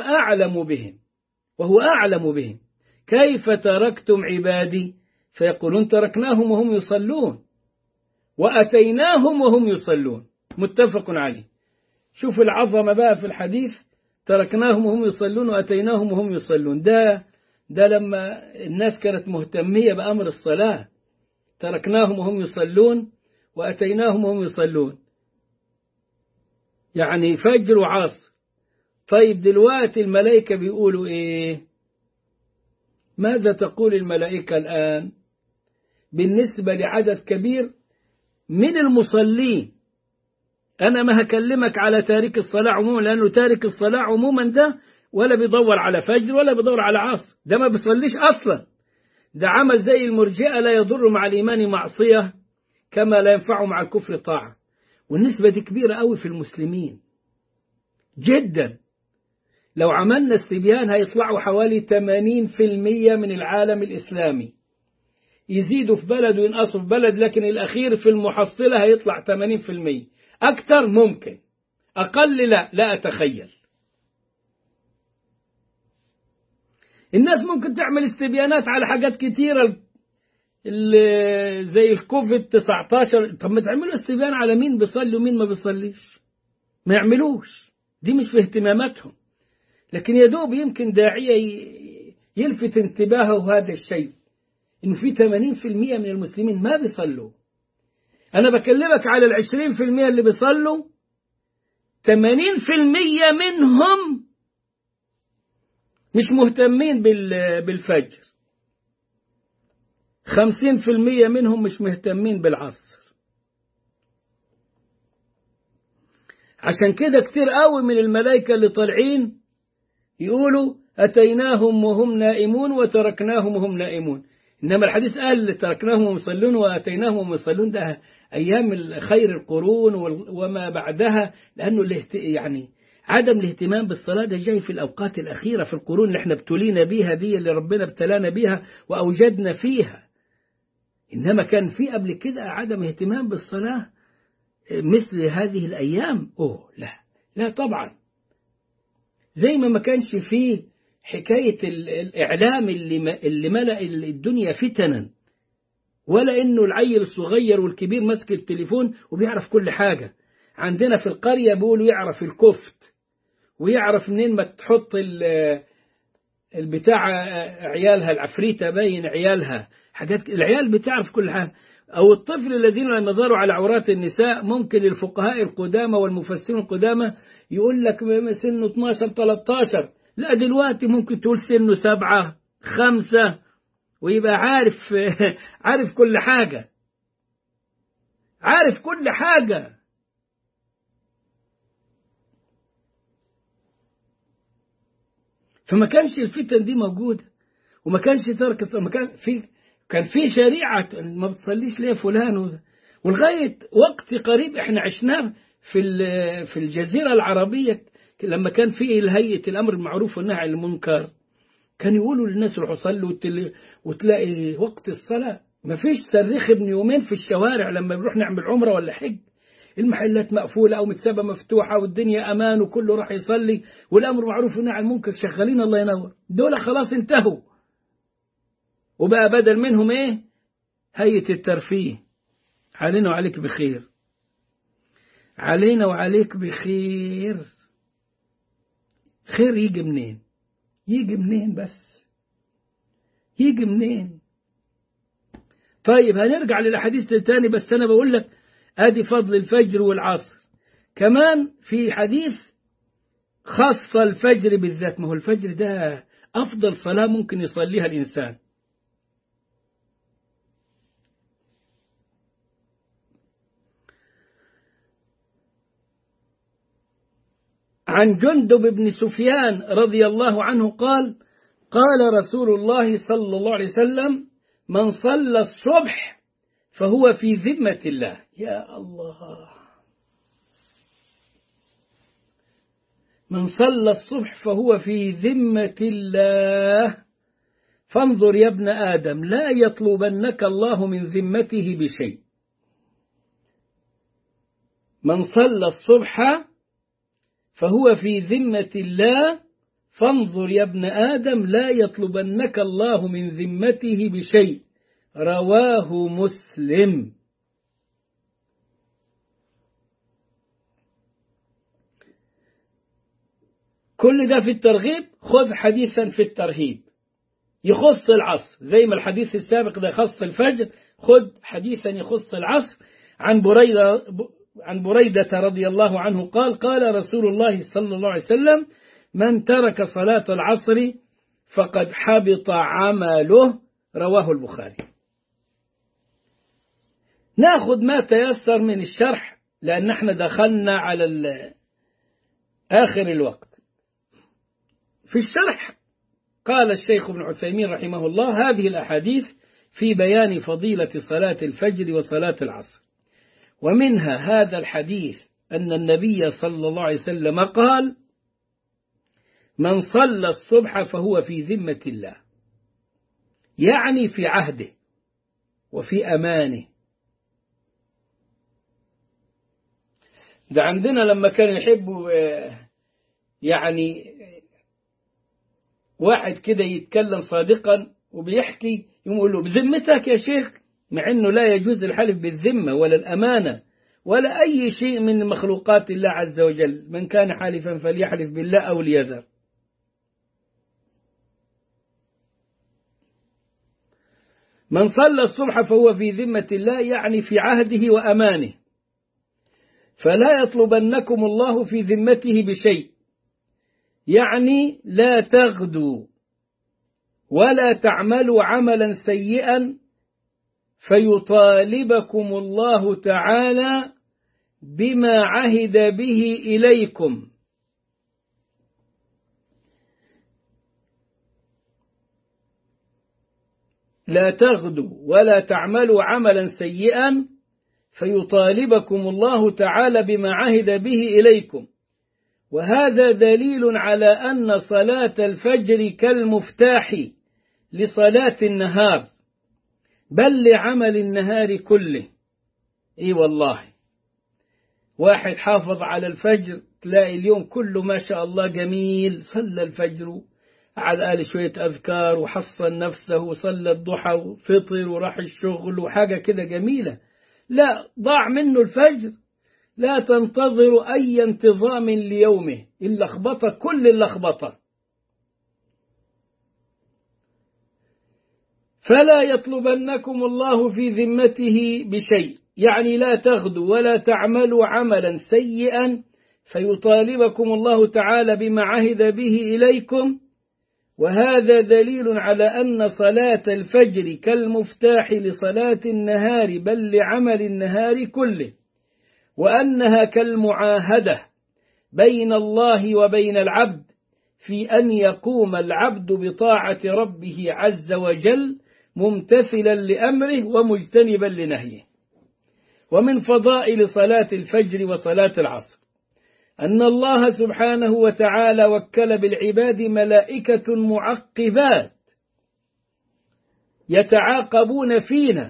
وهو أعلم بهم كيف تركتم عبادي، فيقولون تركناهم وهم يصلون وأتيناهم وهم يصلون. متفق عليه. شوف العظمة بقى في الحديث، تركناهم وهم يصلون وأتيناهم وهم يصلون. ده لما الناس كانت مهتمية بأمر الصلاة، تركناهم وهم يصلون وأتيناهم وهم يصلون، يعني فجر وعصر. طيب دلوقتي الملائكة بيقولوا إيه؟ ماذا تقول الملائكة الآن بالنسبة لعدد كبير من المصلين؟ أنا ما هكلمك على تارك الصلاة عموما، لأنه تارك الصلاة عموما ده ولا بيدور على فجر ولا بيدور على عصر، ده ما بيصليش أصلا. ده عمل زي المرجئة، لا يضر مع الإيمان معصية كما لا ينفع مع الكفر طاعة. والنسبة دي كبيرة قوي في المسلمين جدا. لو عملنا استبيان هيطلعوا حوالي 80% من العالم الإسلامي، يزيدوا في بلد وينقصوا في بلد، لكن الأخير في المحصلة هيطلع 80%. أكثر ممكن، أقل لا أتخيل. الناس ممكن تعمل استبيانات على حاجات كتيرة زي الكوفيد 19. طب ما تعملوا استبيان على مين بيصلي ومين ما بيصليش؟ ما يعملوش، دي مش في اهتماماتهم. لكن يدوب يمكن داعية يلفت انتباهه هذا الشيء، إنه في 80% من المسلمين ما بيصلوا. أنا بكلمك على 20% اللي بيصلوا، 80% منهم مش مهتمين بالفجر، 50% منهم مش مهتمين بالعصر. عشان كده كتير قوي من الملائكة اللي طالعين يقولوا أتيناهم وهم نائمون وتركناهم وهم نائمون. إنما الحديث قال تركناهم وهم يصلون وأتيناهم وهم يصلون، ده أيام خير القرون وما بعدها، لأنه يعني عدم الاهتمام بالصلاة ده جاي في الأوقات الأخيرة، في القرون اللي احنا ابتلينا بيها، دي اللي ربنا ابتلانا بيها وأوجدنا فيها. إنما كان في قبل كده عدم اهتمام بالصلاة مثل هذه الأيام؟ لا طبعا. زي ما كانش فيه حكاية الإعلام اللي ملأ الدنيا فتنا، ولا إنه العيل الصغير والكبير مسك التليفون وبيعرف كل حاجة. عندنا في القرية بيقولوا يعرف الكفت، ويعرف منين ما تحط البتاع عيالها، العفريتة باين عيالها، حاجات العيال بتعرف كل حاجة. أو الطفل الذين لم يظهروا على عورات النساء، ممكن الفقهاء القدامى والمفسرين القدامى يقول لك سنه 12-13، لا دلوقتي ممكن تقول سنه 7-5، ويبقى عارف كل حاجة، عارف كل حاجة. فما كانش الفتن دي موجودة، وما كانش ترك، كان في شريعة ما بتصليش ليه فلان ولغاية وقت قريب احنا عشناه في الجزيرة العربية، لما كان في هيئة الأمر بالمعروف والنهي عن المنكر، كان يقولوا للناس روحوا صلوا، وتلاقي وقت الصلاة ما فيش صريخ ابن يومين في الشوارع لما بنروح نعمل عمرة ولا حج، المحلات مقفولة أو متسابة مفتوحة والدنيا أمان وكله راح يصلي والأمر معروف والنهي عن المنكر شغالين. الله ينور، دول خلاص انتهوا، وبقى بدل منهم إيه؟ هيئة الترفيه. علينا وعليك بخير، علينا وعليك بخير. خير يجي منين؟ يجي منين بس؟ يجي منين؟ طيب هنرجع للحديث الثاني، بس أنا بقول لك ادي فضل الفجر والعصر. كمان في حديث خاص الفجر بالذات، ما هو الفجر ده أفضل صلاة ممكن يصليها الإنسان. عن جندب بن سفيان رضي الله عنه قال: قال رسول الله صلى الله عليه وسلم: من صلى الصبح فهو في ذمة الله. يا الله، من صلى الصبح فهو في ذمة الله. فانظر يا ابن آدم لا يطلبنك الله من ذمته بشيء. من صلى الصبح فهو في ذمة الله، فانظر يا ابن آدم لا يطلبنك الله من ذمته بشيء. رواه مسلم. كل ده في الترغيب، خذ حديثا في الترهيب يخص العصر، زي ما الحديث السابق ده خص الفجر، خذ حديثا يخص العصر. عن بريدة رضي الله عنه قال: قال رسول الله صلى الله عليه وسلم: من ترك صلاة العصر فقد حبط عمله. رواه البخاري. ناخذ ما تيسر من الشرح لأن احنا دخلنا على آخر الوقت. في الشرح قال الشيخ ابن عثيمين رحمه الله: هذه الأحاديث في بيان فضيلة صلاة الفجر وصلاة العصر، ومنها هذا الحديث أن النبي صلى الله عليه وسلم قال: من صلى الصبح فهو في ذمة الله، يعني في عهده وفي أمانه. ده عندنا لما كانوا يحبوا يعني واحد كده يتكلم صادقا وبيحكي يقول له: بذمتك يا شيخ، مع أنه لا يجوز الحلف بالذمة ولا الأمانة ولا أي شيء من مخلوقات الله عز وجل. من كان حالفا فليحلف بالله أو ليذر. من صلى الصبح فهو في ذمة الله، يعني في عهده وأمانه، فلا يطلبنكم الله في ذمته بشيء، يعني لا تغدوا ولا تعملوا عملا سيئا فيطالبكم الله تعالى بما عهد به إليكم. لا تغدوا ولا تعملوا عملا سيئا فيطالبكم الله تعالى بما عهد به إليكم. وهذا دليل على أن صلاة الفجر كالمفتاح لصلاة النهار، بل لعمل النهار كله. إي والله، واحد حافظ على الفجر تلاقي اليوم كله ما شاء الله جميل، صلى الفجر، قال شوية أذكار وحصن نفسه وصلى الضحى وفطر وراح الشغل وحاجة كده جميلة. لا، ضاع منه الفجر، لا تنتظر أي انتظام ليومه، اللخبطة كل اللخبطة. فلا يطلبنكم الله في ذمته بشيء، يعني لا تغدوا ولا تعملوا عملا سيئا فيطالبكم الله تعالى بما عهد به إليكم. وهذا دليل على أن صلاة الفجر كالمفتاح لصلاة النهار، بل لعمل النهار كله، وأنها كالمعاهدة بين الله وبين العبد في أن يقوم العبد بطاعة ربه عز وجل ممتثلا لأمره ومجتنبا لنهيه. ومن فضائل صلاة الفجر وصلاة العصر أن الله سبحانه وتعالى وكل بالعباد ملائكة معقبات يتعاقبون فينا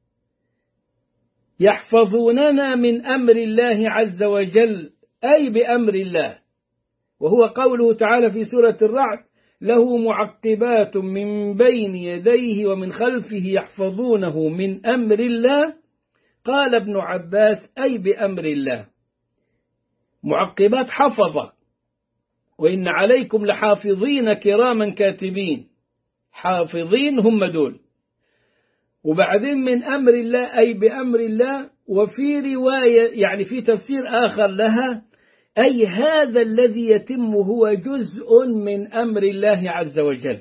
يحفظوننا من أمر الله عز وجل، أي بأمر الله. وهو قوله تعالى في سورة الرعد: له معقبات من بين يديه ومن خلفه يحفظونه من أمر الله. قال ابن عباس: أي بأمر الله. معقبات حفظة، وإن عليكم لحافظين كراما كاتبين، حافظين هم دول. وبعدين من أمر الله أي بأمر الله. وفي رواية يعني في تفسير آخر لها أي هذا الذي يتم هو جزء من أمر الله عز وجل.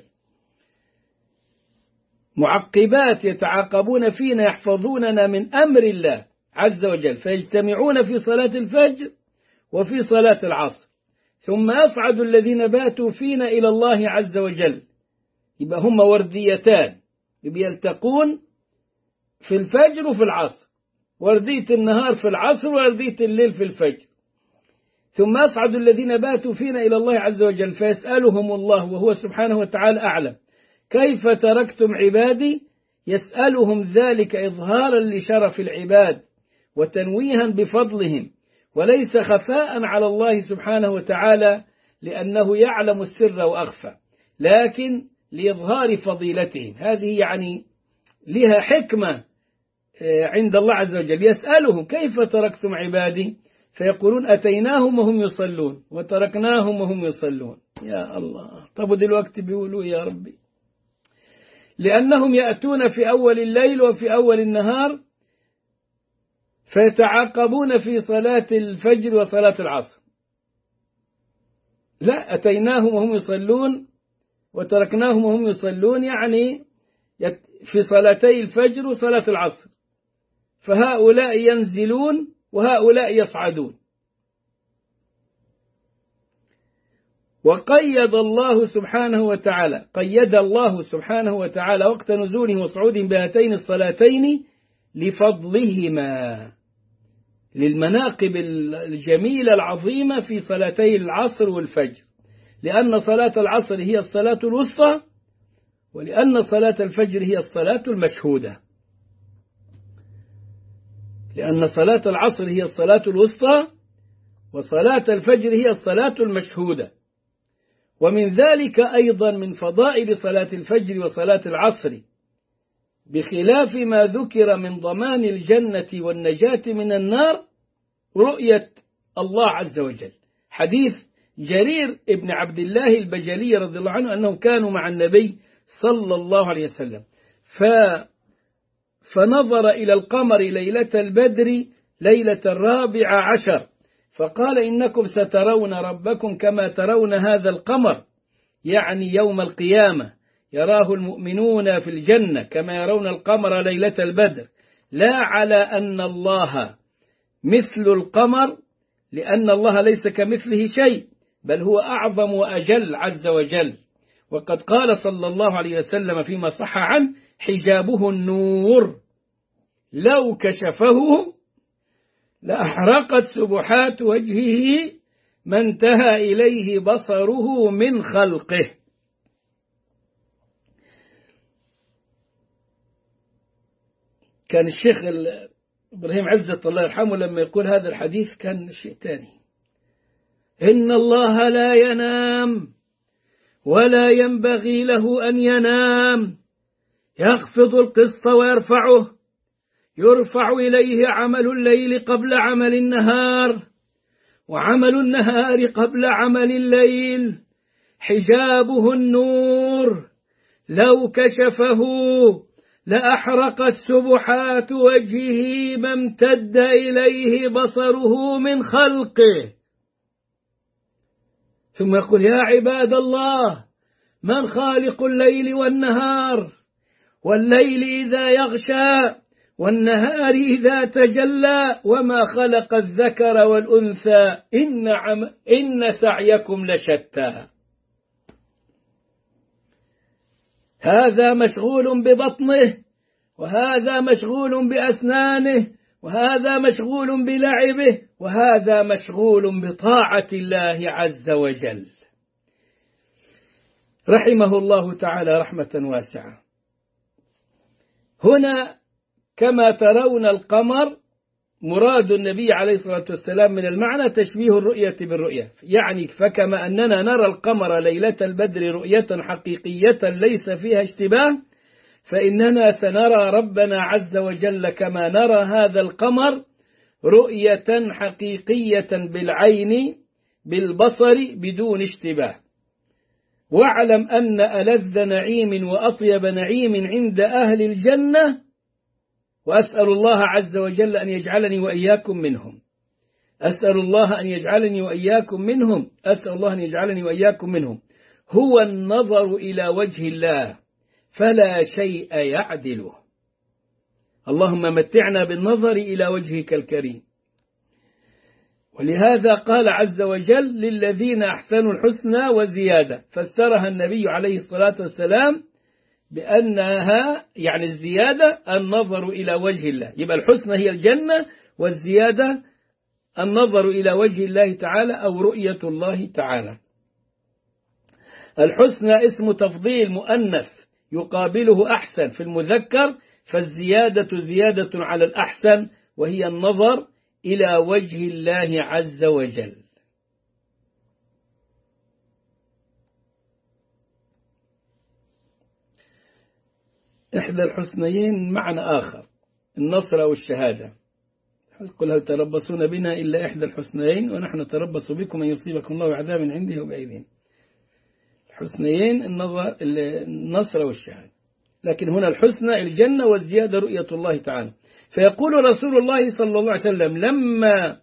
معقبات يتعاقبون فينا يحفظوننا من أمر الله عز وجل، فيجتمعون في صلاة الفجر وفي صلاة العصر، ثم يصعد الذين باتوا فينا إلى الله عز وجل. يبقى هم ورديتان، يبقى يلتقون في الفجر وفي العصر، وردية النهار في العصر وردية الليل في الفجر. ثم يصعد الذين باتوا فينا إلى الله عز وجل فيسألهم الله وهو سبحانه وتعالى أعلم: كيف تركتم عبادي؟ يسألهم ذلك إظهارا لشرف العباد وتنويها بفضلهم، وليس خفاء على الله سبحانه وتعالى لأنه يعلم السر وأخفى، لكن لإظهار فضيلتهم. هذه يعني لها حكمة عند الله عز وجل. يسألهم: كيف تركتم عبادي؟ فيقولون: أتيناهم وهم يصلون وتركناهم وهم يصلون. يا الله، طب دلوقتي بيقولوا يا ربي، لأنهم يأتون في أول الليل وفي أول النهار فيتعاقبون في صلاة الفجر وصلاة العصر. لا، أتيناهم وهم يصلون وتركناهم وهم يصلون، يعني في صلاتي الفجر وصلاة العصر، فهؤلاء ينزلون وهؤلاء يصعدون. وقيد الله سبحانه وتعالى وقت نزولهم وصعودهم بهاتين الصلاتين لفضلهما، للمناقب الجميلة العظيمة في صلاتي العصر والفجر، لأن صلاة العصر هي الصلاة الوسطى، ولأن صلاة الفجر هي الصلاة المشهودة. لأن صلاة العصر هي الصلاة الوسطى وصلاة الفجر هي الصلاة المشهودة. ومن ذلك أيضا من فضائل صلاة الفجر وصلاة العصر، بخلاف ما ذكر من ضمان الجنة والنجاة من النار، رؤية الله عز وجل. حديث جرير ابن عبد الله البجلي رضي الله عنه أنهم كانوا مع النبي صلى الله عليه وسلم فنظر إلى القمر ليلة البدر ليلة 14، فقال: إنكم سترون ربكم كما ترون هذا القمر، يعني يوم القيامة يراه المؤمنون في الجنة كما يرون القمر ليلة البدر، لا على أن الله مثل القمر، لأن الله ليس كمثله شيء، بل هو أعظم وأجل عز وجل. وقد قال صلى الله عليه وسلم فيما صح عنه: حجابه النور، لو كشفه لأحرقت سبحات وجهه ما انتهى إليه بصره من خلقه. كان الشيخ إبراهيم عزت الله يرحمه لما يقول هذا الحديث كان شيء تاني: إن الله لا ينام ولا ينبغي له أن ينام، يخفض القسط ويرفعه، يرفع إليه عمل الليل قبل عمل النهار، وعمل النهار قبل عمل الليل، حجابه النور، لو كشفه لأحرقت سبحات وجهه ما امتد إليه بصره من خلقه. ثم يقول: يا عباد الله، من خالق الليل والنهار، والليل إذا يغشى والنهار إذا تجلى، وما خلق الذكر والأنثى إن سعيكم لشتى. هذا مشغول ببطنه، وهذا مشغول بأسنانه، وهذا مشغول بلعبه، وهذا مشغول بطاعة الله عز وجل. رحمه الله تعالى رحمة واسعة. هنا كما ترون القمر، مراد النبي عليه الصلاة والسلام من المعنى تشبيه الرؤية بالرؤية، يعني فكما أننا نرى القمر ليلة البدر رؤية حقيقية ليس فيها اشتباه، فإننا سنرى ربنا عز وجل كما نرى هذا القمر رؤية حقيقية بالعين بالبصر بدون اشتباه. واعلم أن ألذ نعيم وأطيب نعيم عند أهل الجنة، وأسأل الله عز وجل أن يجعلني وإياكم منهم، أسأل الله أن يجعلني وإياكم منهم، أسأل الله أن يجعلني وإياكم منهم، هو النظر إلى وجه الله فلا شيء يعدله. اللهم متعنا بالنظر إلى وجهك الكريم. ولهذا قال عز وجل للذين أحسنوا الحسنى وزيادة، فسرها النبي عليه الصلاة والسلام بأنها يعني الزيادة النظر إلى وجه الله، يبقى الحسنى هي الجنة، والزيادة النظر إلى وجه الله تعالى أو رؤية الله تعالى. الحسنى اسم تفضيل مؤنث يقابله أحسن في المذكر، فالزيادة زيادة على الأحسن وهي النظر إلى وجه الله عز وجل. إحدى الحسنيين معنى آخر، النصر أو الشهادة. قل هل تربصون بنا إلا إحدى الحسنيين ونحن نتربص بكم أن يصيبكم الله عذاب عنده وبأيدينا. الحسنيين النصر والشهادة، لكن هنا الحسنى الجنة والزيادة رؤية الله تعالى. فيقول رسول الله صلى الله عليه وسلم لما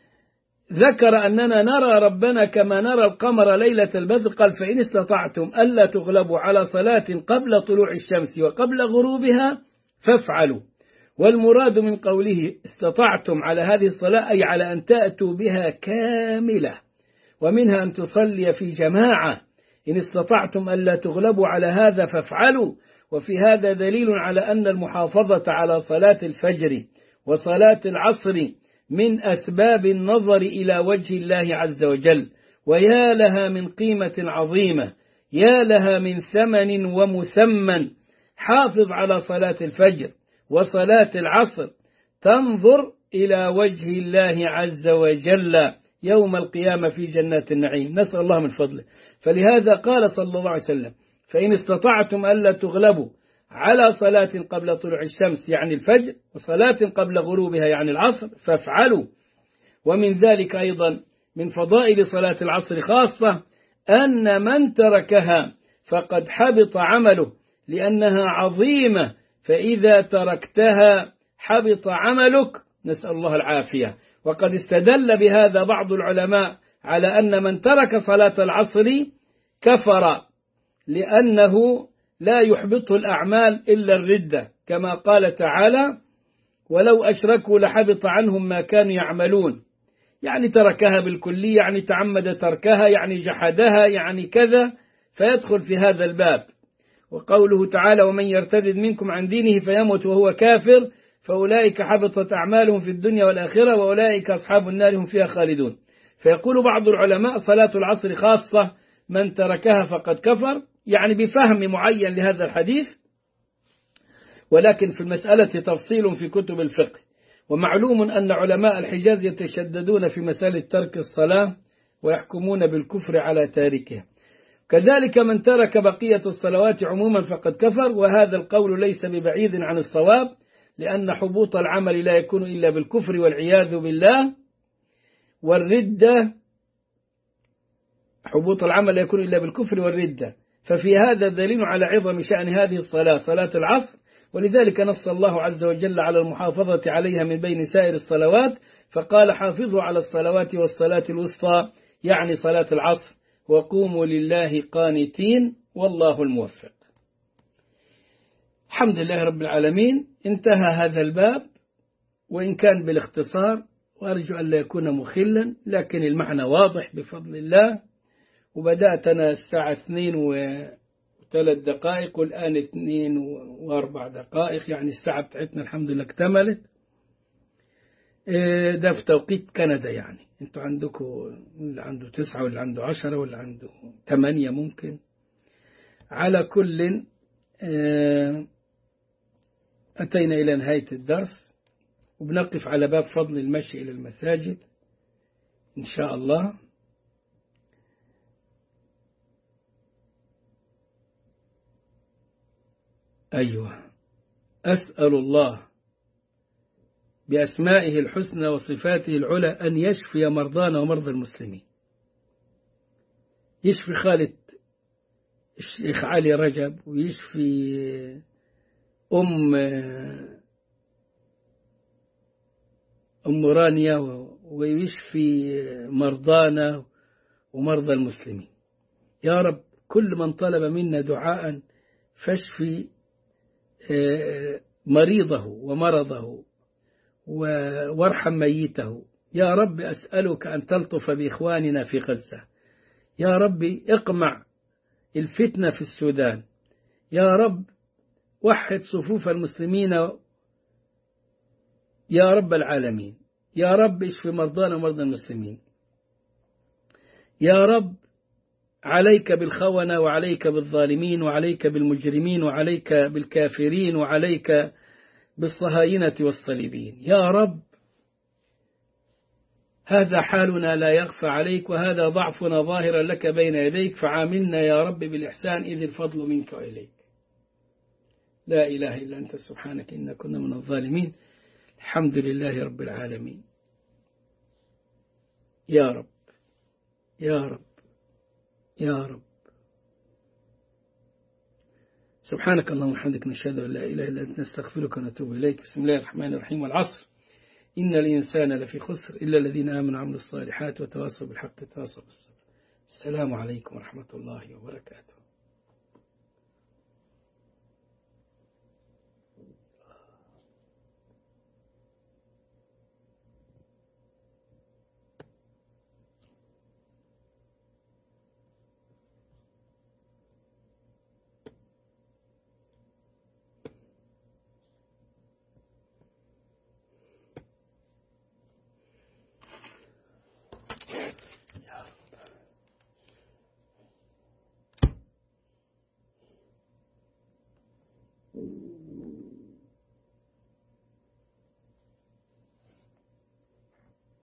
ذكر أننا نرى ربنا كما نرى القمر ليلة البدر، قال فإن استطعتم ألا تغلبوا على صلاة قبل طلوع الشمس وقبل غروبها فافعلوا. والمراد من قوله استطعتم على هذه الصلاة أي على أن تأتوا بها كاملة، ومنها أن تصلي في جماعة. إن استطعتم ألا تغلبوا على هذا فافعلوا. وفي هذا دليل على أن المحافظة على صلاة الفجر وصلاة العصر من أسباب النظر إلى وجه الله عز وجل، ويا لها من قيمة عظيمة، يا لها من ثمن ومثمن. حافظ على صلاة الفجر وصلاة العصر تنظر إلى وجه الله عز وجل يوم القيامة في جنات النعيم، نسأل الله من فضله. فلهذا قال صلى الله عليه وسلم فإن استطعتم ألا تغلبوا على صلاة قبل طلوع الشمس يعني الفجر، وصلاة قبل غروبها يعني العصر فافعلوا. ومن ذلك أيضا من فضائل صلاة العصر خاصة أن من تركها فقد حبط عمله، لأنها عظيمة، فإذا تركتها حبط عملك، نسأل الله العافية. وقد استدل بهذا بعض العلماء على أن من ترك صلاة العصر كفر، لأنه لا يحبطه الأعمال إلا الردة، كما قال تعالى ولو أشركوا لحبط عنهم ما كانوا يعملون. يعني تركها بالكلية، يعني تعمد تركها، يعني جحدها، يعني كذا، فيدخل في هذا الباب. وقوله تعالى ومن يرتد منكم عن دينه فيمت وهو كافر فأولئك حبطت أعمالهم في الدنيا والآخرة وأولئك أصحاب النار هم فيها خالدون. فيقول بعض العلماء صلاة العصر خاصة، من تركها فقد كفر، يعني بفهم معين لهذا الحديث. ولكن في المسألة تفصيل في كتب الفقه، ومعلوم أن علماء الحجاز يتشددون في مسألة ترك الصلاة ويحكمون بالكفر على تاركها. كذلك من ترك بقية الصلوات عموما فقد كفر، وهذا القول ليس ببعيد عن الصواب، لأن حبوط العمل لا يكون إلا بالكفر والعياذ بالله، والردة حبوط العمل لا يكون إلا بالكفر والردة. ففي هذا دليل على عظم شأن هذه الصلاة، صلاة العصر، ولذلك نص الله عز وجل على المحافظة عليها من بين سائر الصلوات، فقال حافظوا على الصلوات والصلاة الوسطى، يعني صلاة العصر، وقوموا لله قانتين والله الموفق. الحمد لله رب العالمين، انتهى هذا الباب، وإن كان بالاختصار، وأرجو أن لا يكون مخلا، لكن المعنى واضح بفضل الله. وبدأت أنا الساعة 2:03 والآن 2:04، يعني الساعة بتاعتنا الحمد لله اكتملت. ده في توقيت كندا يعني. انتوا عندكم اللي عنده 9 واللي عنده 10 واللي عنده 8 ممكن. على كل أتينا إلى نهاية الدرس، وبنقف على باب فضل المشي إلى المساجد إن شاء الله. أيوة، أسأل الله بأسمائه الحسنى وصفاته العلى أن يشفي مرضانا ومرضى المسلمين. يشفي خالد الشيخ علي رجب، ويشفي أم رانيا، ويشفي مرضانا ومرضى المسلمين يا رب. كل من طلب منا دعاء فاشفي مريضه ومرضه وارحم ميته يا رب. أسألك أن تلطف بإخواننا في غزة يا رب. اقمع الفتنة في السودان يا رب. وحد صفوف المسلمين يا رب العالمين يا رب. اشف مرضانا ومرضى المسلمين يا رب. عليك بالخونة، وعليك بالظالمين، وعليك بالمجرمين، وعليك بالكافرين، وعليك بالصهاينة والصليبين يا رب. هذا حالنا لا يخفى عليك، وهذا ضعفنا ظاهرا لك بين يديك، فعاملنا يا رب بالإحسان إذ الفضل منك وإليك. لا إله إلا أنت سبحانك إنا كنا من الظالمين. الحمد لله رب العالمين يا رب يا رب يا رب. سبحانك اللهم وبحمدك، نشهد أن لا إله إلا أنت، نستغفرك ونتوب إليك. بسم الله الرحمن الرحيم. والعصر إن الإنسان لفي خسر إلا الذين آمنوا وعملوا الصالحات وتواصوا بالحق وتواصوا بالصبر. السلام عليكم ورحمة الله وبركاته.